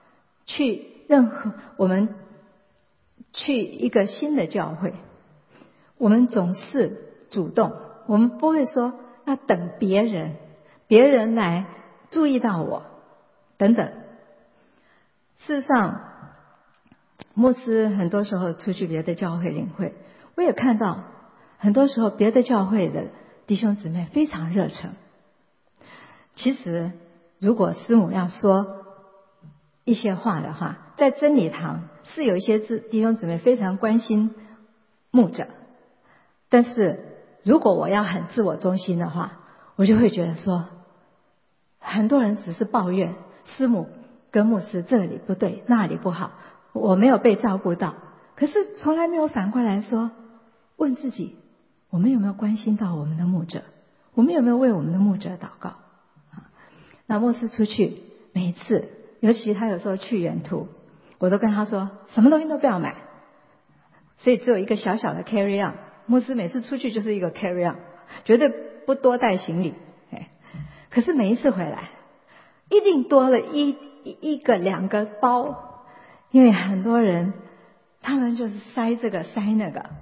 我们去一个新的教会，我们总是主动，我们不会说要等别人来注意到我等等。事实上，牧师很多时候出去别的教会领会，我也看到很多时候别的教会的弟兄姊妹非常热诚。其实如果师母要说一些话的话，在真理堂是有一些弟兄姊妹非常关心牧者，但是如果我要很自我中心的话，我就会觉得说，很多人只是抱怨师母跟牧师这里不对那里不好，我没有被照顾到，可是从来没有反过来说问自己，我们有没有关心到我们的牧者，我们有没有为我们的牧者祷告。那牧师出去每一次，尤其他有时候去远途，我都跟他说什么东西都不要买，所以只有一个小小的 carry on。 牧师每次出去就是一个 carry on， 绝对不多带行李。可是每一次回来一定多了一个两个包，因为很多人他们就是塞这个塞那个。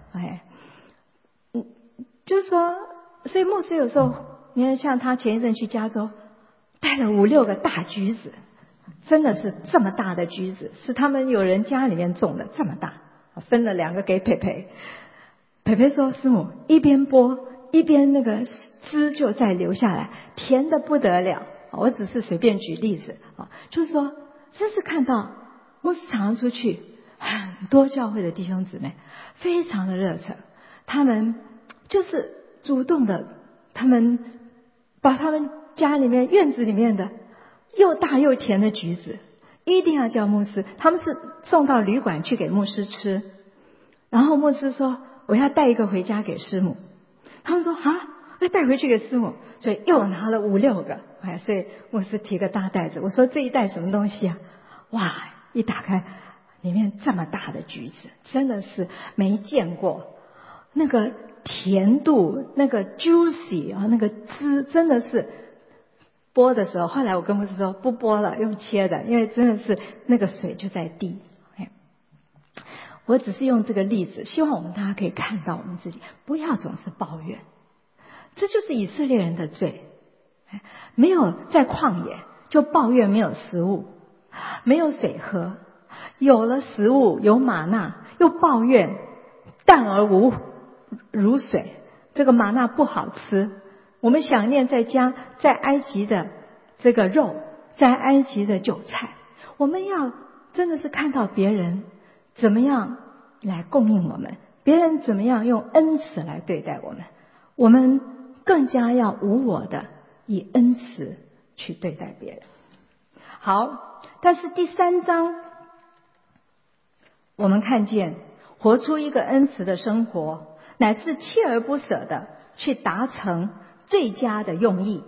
就是说，所以牧师有时候你看像他前一阵去加州带了5-6个大橘子，真的是这么大的橘子，是他们有人家里面种的，这么大，分了2个给培培。培培说师母一边剥一边那个汁就再流下来，甜的不得了。我只是随便举例子，就是说真是看到牧师常常出去，很多教会的弟兄姊妹非常的热忱，他们就是主动的，他们把他们家里面院子里面的又大又甜的橘子一定要叫牧师，他们是送到旅馆去给牧师吃，然后牧师说我要带一个回家给师母，他们说要带回去给师母，所以又拿了5-6个。所以牧师提个大袋子，我说这一袋什么东西啊？哇，一打开里面这么大的橘子，真的是没见过，那个甜度，那个 juicy 那个汁真的是剥的时候，后来我跟牧师说不剥了，用切的，因为真的是那个水就在滴。我只是用这个例子，希望我们大家可以看到我们自己，不要总是抱怨，这就是以色列人的罪。没有在旷野就抱怨没有食物，没有水喝，有了食物有玛纳又抱怨淡而无如水，这个玛纳不好吃。我们想念在埃及的这个肉，在埃及的韭菜，我们要真的是看到别人怎么样来供应我们，别人怎么样用恩慈来对待我们，我们更加要无我的以恩慈去对待别人。好，但是第3章我们看见活出一个恩慈的生活，乃是锲而不舍的去达成最佳的用意。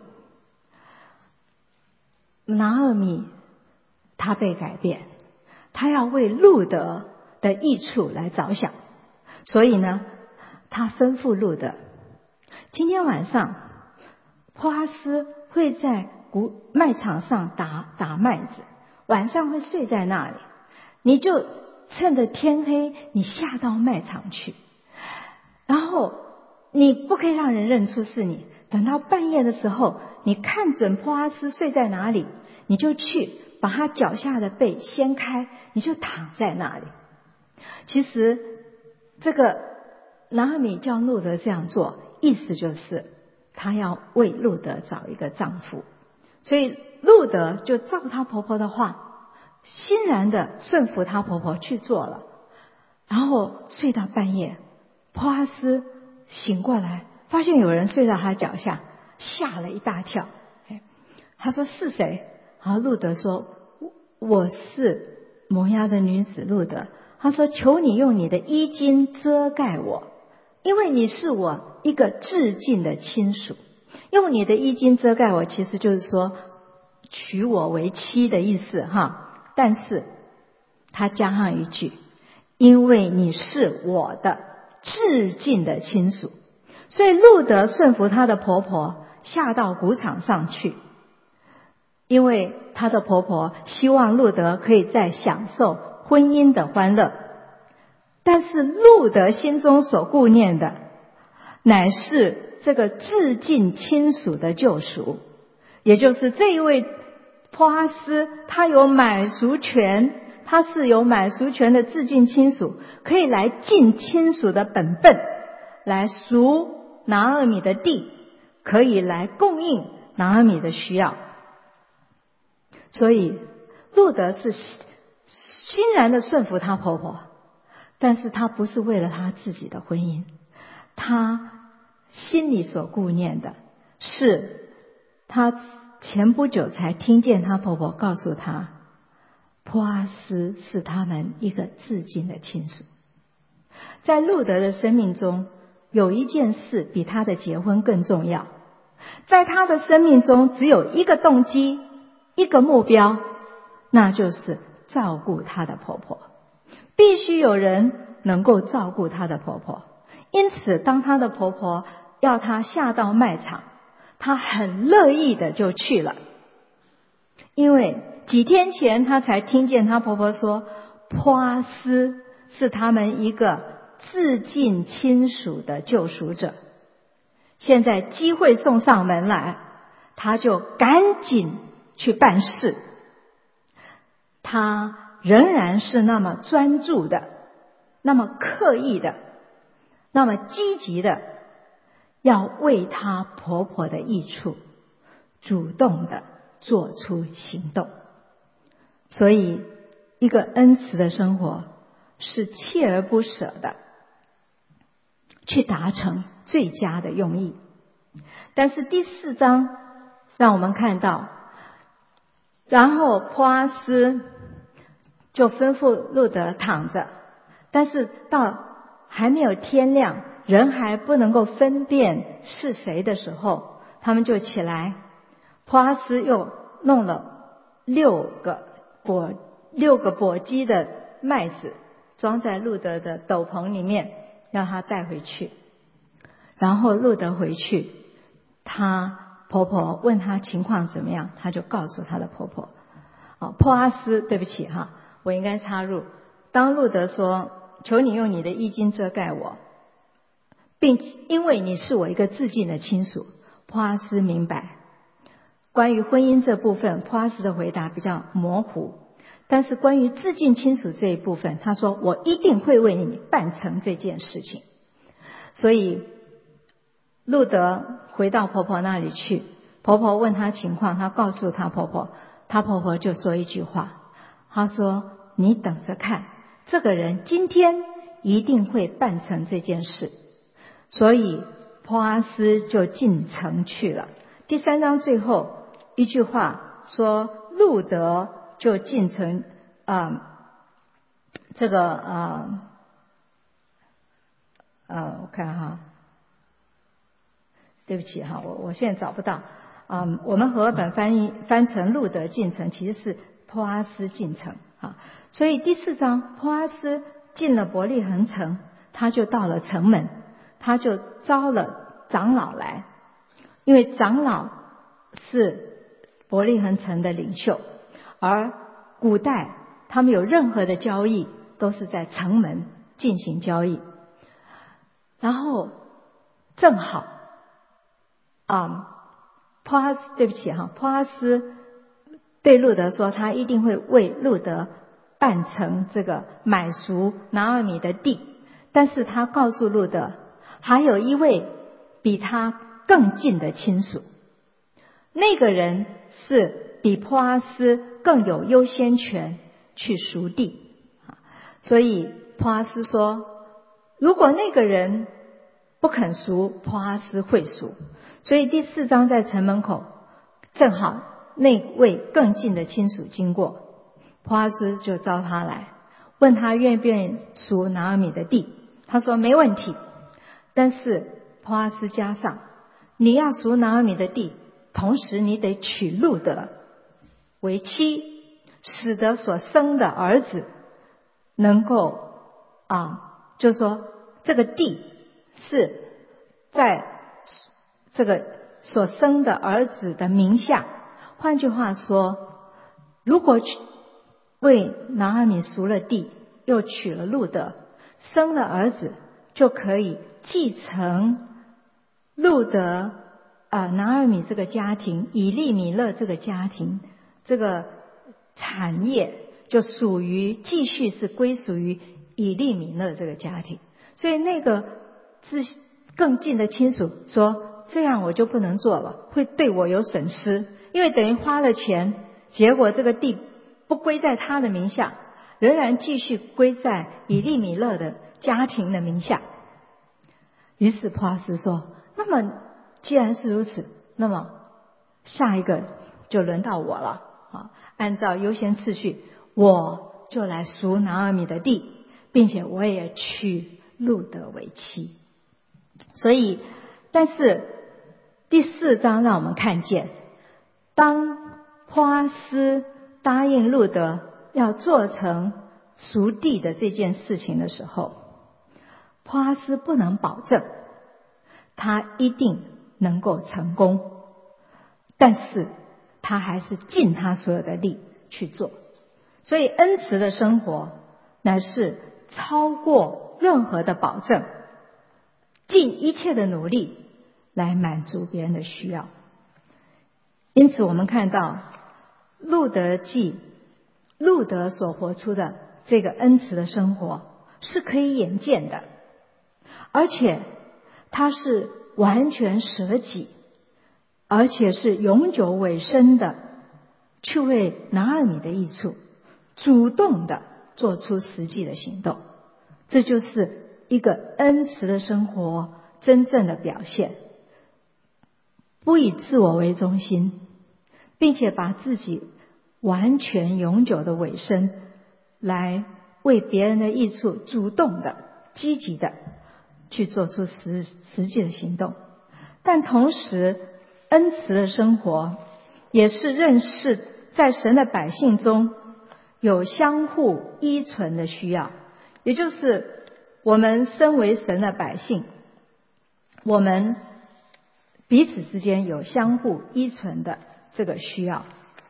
拿俄米他被改变，他要为路得的益处来着想，所以呢他吩咐路得，今天晚上波阿斯会在麦场上打麦子，晚上会睡在那里，你就趁着天黑你下到麦场去，然后你不可以让人认出是你，等到半夜的时候你看准波阿斯睡在哪里，你就去把他脚下的被掀开，你就躺在那里。其实这个拿俄米叫路得这样做，意思就是他要为路得找一个丈夫，所以路得就照她婆婆的话，欣然的顺服她婆婆去做了。然后睡到半夜，波阿斯醒过来，发现有人睡到他脚下，吓了一大跳。他说是谁？然后路得说我是摩押的女子路得。他说求你用你的衣襟遮盖我，因为你是我一个至近的亲属。用你的衣襟遮盖我，其实就是说娶我为妻的意思哈。但是他加上一句， 因为你是我的至近的亲属。所以路德顺服她的婆婆，下到谷场上去，因为她的婆婆希望路德可以再享受婚姻的欢乐。但是路德心中所顾念的乃是这个至近亲属的救赎，也就是这一位波阿斯，他有买赎权，他是有买赎权的至近亲属，可以来尽亲属的本分，来赎拿俄米的地，可以来供应拿俄米的需要。所以路德是欣然的顺服她婆婆，但是她不是为了她自己的婚姻，她心里所顾念的是她前不久才听见她婆婆告诉她，波阿斯是他们一个至近的亲属。在路德的生命中，有一件事比他的结婚更重要。在他的生命中只有一个动机，一个目标，那就是照顾他的婆婆。必须有人能够照顾他的婆婆。因此当他的婆婆要他下到卖场，他很乐意的就去了。因为几天前他才听见他婆婆说，波阿斯是他们一个至近亲属的救赎者。现在机会送上门来，他就赶紧去办事。他仍然是那么专注的，那么刻意的，那么积极的，要为她婆婆的益处主动的做出行动。所以一个恩慈的生活是锲而不舍的去达成最佳的用意。但是第4章让我们看到，然后波阿斯就吩咐路德躺着，但是到还没有天亮，人还不能够分辨是谁的时候，他们就起来。波阿斯又弄了6个簸箕的麦子，装在路德的斗篷里面，让他带回去。然后路德回去，他婆婆问他情况怎么样，他就告诉他的婆婆。波阿斯，对不起哈，我应该插入。当路德说，求你用你的衣襟遮盖我，并因为你是我一个至近的亲属。波阿斯明白，关于婚姻这部分，波阿斯的回答比较模糊，但是关于至近亲属这一部分，他说我一定会为你办成这件事情。所以路德回到婆婆那里去，婆婆问她情况，她告诉她婆婆，她婆婆就说一句话，她说你等着看，这个人今天一定会办成这件事。所以波阿斯就进城去了。第3章最后一句话说，路德就进城，我看哈，对不起哈，我现在找不到。我们和合本翻成路德进城，其实是波阿斯进城啊。所以第4章，波阿斯进了伯利恒城，他就到了城门，他就招了长老来，因为长老是伯利恒城的领袖，而古代他们有任何的交易都是在城门进行交易。然后正好波阿斯对路德说，他一定会为路德办成这个买赎拿俄米的地。但是他告诉路德，还有一位比他更近的亲属，那个人是比波阿斯更有优先权去赎地。所以波阿斯说，如果那个人不肯赎，波阿斯会赎。所以第4章在城门口，正好那位更近的亲属经过，波阿斯就招他来，问他愿不愿意赎拿俄米的地。他说没问题，但是波阿斯加上，你要赎拿俄米的地，同时你得娶路德为妻，使得所生的儿子能够就是说这个地是在这个所生的儿子的名下。换句话说，如果为拿俄米赎了地，又娶了路德，生了儿子，就可以继承路德拿俄米这个家庭，以利米勒这个家庭，这个产业就继续是归属于以利米勒这个家庭。所以那个是更近的亲属说，这样我就不能做了，会对我有损失，因为等于花了钱，结果这个地不归在他的名下，仍然继续归在以利米勒的家庭的名下。于是波阿斯说，那么既然是如此，那么下一个就轮到我了按照优先次序，我就来赎拿俄米的地，并且我也娶路德为妻。所以但是第4章让我们看见，当波阿斯答应路德要做成赎地的这件事情的时候，波阿斯不能保证他一定能够成功，但是他还是尽他所有的力去做。所以恩慈的生活乃是超过任何的保证，尽一切的努力来满足别人的需要。因此我们看到路德所活出的这个恩慈的生活是可以眼见的，而且他是完全舍己，而且是永久委身的去为拿俄米的益处主动的做出实际的行动。这就是一个恩慈的生活真正的表现，不以自我为中心，并且把自己完全永久的委身，来为别人的益处主动的积极的去做出实际的行动。但同时恩慈的生活也是认识在神的百姓中有相互依存的需要，也就是我们身为神的百姓，我们彼此之间有相互依存的这个需要。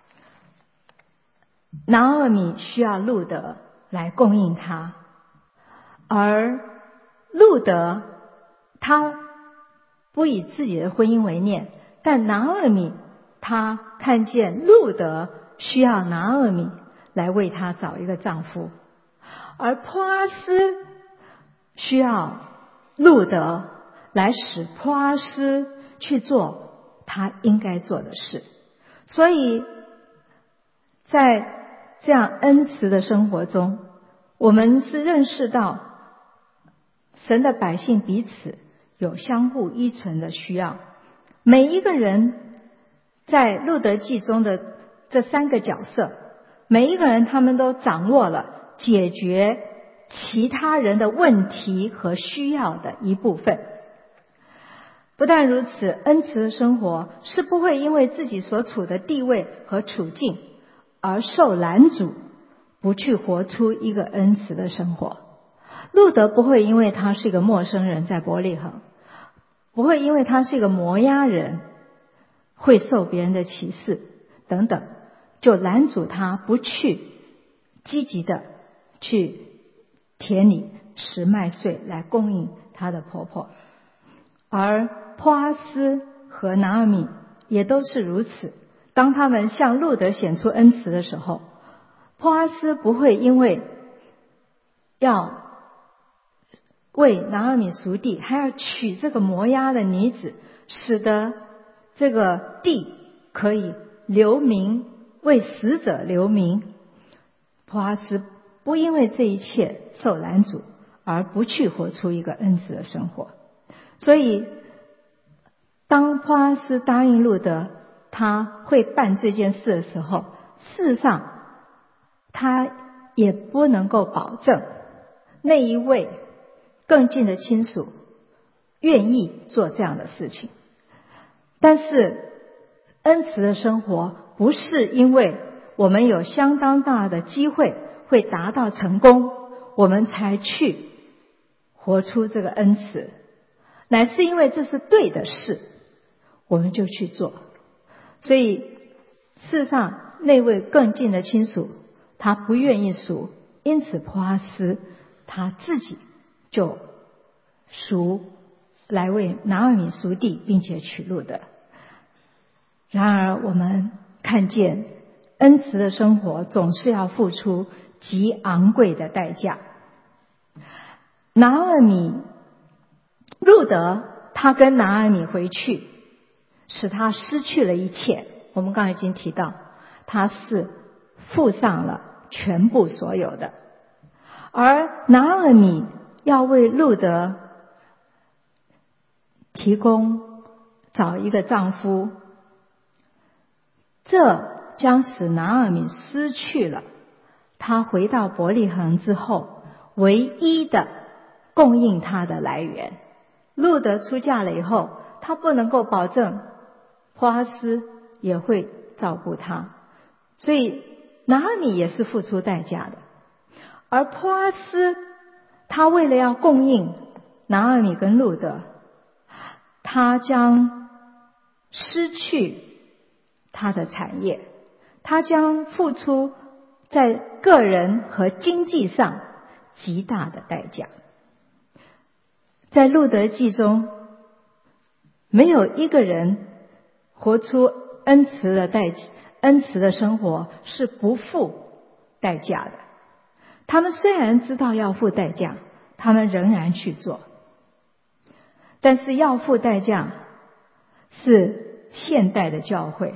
拿俄米需要路德来供应他，而路德他不以自己的婚姻为念，但拿俄米他看见路德需要拿俄米来为他找一个丈夫，而波阿斯需要路德来使波阿斯去做他应该做的事。所以在这样恩慈的生活中，我们是认识到神的百姓彼此有相互依存的需要。每一个人在路德记中的这3个角色，每一个人他们都掌握了解决其他人的问题和需要的一部分。不但如此，恩慈的生活是不会因为自己所处的地位和处境而受拦阻，不去活出一个恩慈的生活。路德不会因为他是一个陌生人在伯利恒，不会因为他是一个摩押人会受别人的歧视等等，就拦阻他不去积极的去田里拾麦穗来供应他的婆婆。而波阿斯和拿俄米也都是如此，当他们向路德显出恩慈的时候，波阿斯不会因为要为拿俄米赎地，还要娶这个摩押的女子，使得这个地可以留名，为死者留名。波阿斯不因为这一切受拦阻而不去活出一个恩慈的生活。所以当波阿斯答应路德他会办这件事的时候，事实上他也不能够保证那一位更近的亲属愿意做这样的事情。但是恩慈的生活不是因为我们有相当大的机会会达到成功，我们才去活出这个恩慈，乃是因为这是对的事，我们就去做。所以事实上那位更近的亲属他不愿意赎，因此波阿斯他自己就赎来为拿俄米赎地，并且娶路德。然而我们看见恩慈的生活总是要付出极昂贵的代价。拿俄米路德他跟拿俄米回去，使他失去了一切。我们刚才已经提到，他是付上了全部所有的，而拿俄米要为路德提供找一个丈夫，这将使拿俄米失去了他回到伯利恒之后唯一的供应他的来源。路德出嫁了以后，他不能够保证波阿斯也会照顾他，所以拿俄米也是付出代价的。而波阿斯他为了要供应拿俄米跟路德，他将失去他的产业，他将付出在个人和经济上极大的代价。在路德记中，没有一个人活出恩慈的生活是不付代价的。他们虽然知道要付代价，他们仍然去做。但是要付代价是现代的教会，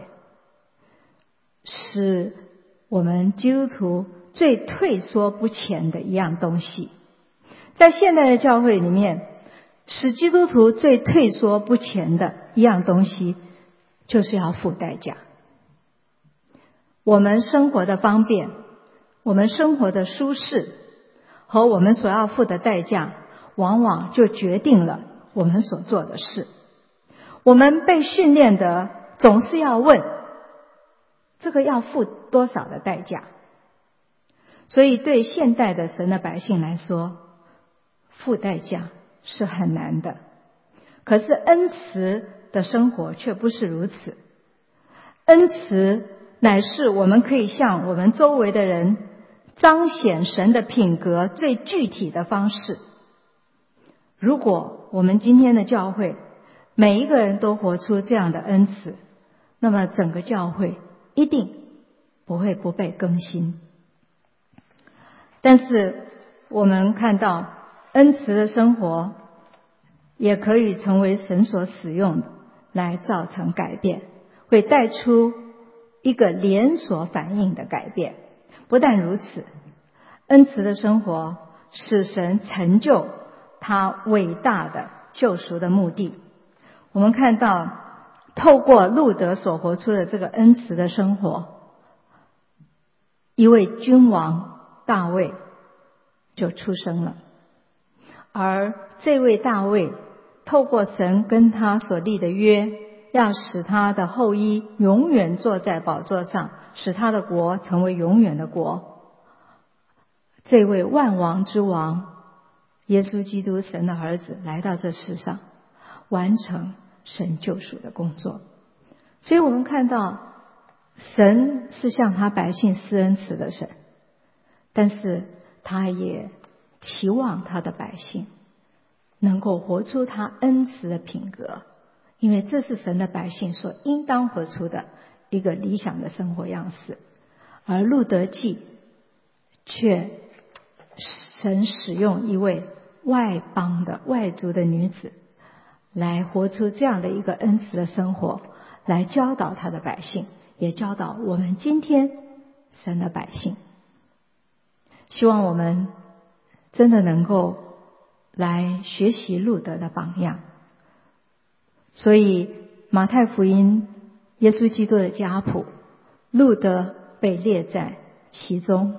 是我们基督徒最退缩不前的一样东西。在现代的教会里面，使基督徒最退缩不前的一样东西就是要付代价。我们生活的方便，我们生活的舒适和我们所要付的代价，往往就决定了我们所做的事。我们被训练的总是要问，这个要付多少的代价？所以对现代的神的百姓来说，付代价是很难的。可是恩慈的生活却不是如此。恩慈乃是我们可以向我们周围的人彰显神的品格最具体的方式。如果我们今天的教会每一个人都活出这样的恩慈，那么整个教会一定不会不被更新。但是我们看到恩慈的生活也可以成为神所使用的，来造成改变，会带出一个连锁反应的改变。不但如此，恩慈的生活使神成就他伟大的救赎的目的。我们看到透过路德所活出的这个恩慈的生活，一位君王大卫就出生了。而这位大卫透过神跟他所立的约，要使他的后裔永远坐在宝座上，使他的国成为永远的国。这位万王之王耶稣基督神的儿子来到这世上，完成神救赎的工作。所以我们看到神是向他百姓施恩慈的神，但是他也期望他的百姓能够活出他恩慈的品格，因为这是神的百姓所应当活出的一个理想的生活样式。而路德记却神使用一位外邦的外族的女子来活出这样的一个恩慈的生活，来教导他的百姓，也教导我们今天神的百姓。希望我们真的能够来学习路德的榜样。所以马太福音耶稣基督的家谱，路德被列在其中。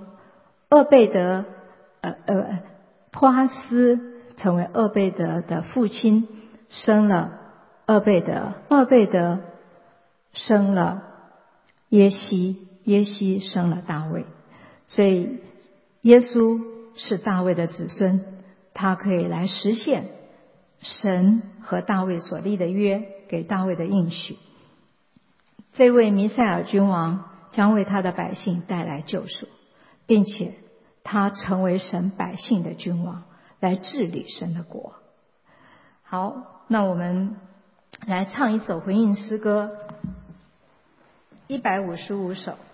波阿斯成为俄贝德的父亲，生了俄贝德，俄贝德生了耶西，耶西生了大卫。所以耶稣是大卫的子孙， 他可以来实现神和大卫所立的约，给大卫的应许。这位弥赛亚君王将为他的百姓带来救赎，并且他成为神百姓的君王，来治理神的国。好，那我们来唱一首回应诗歌155首。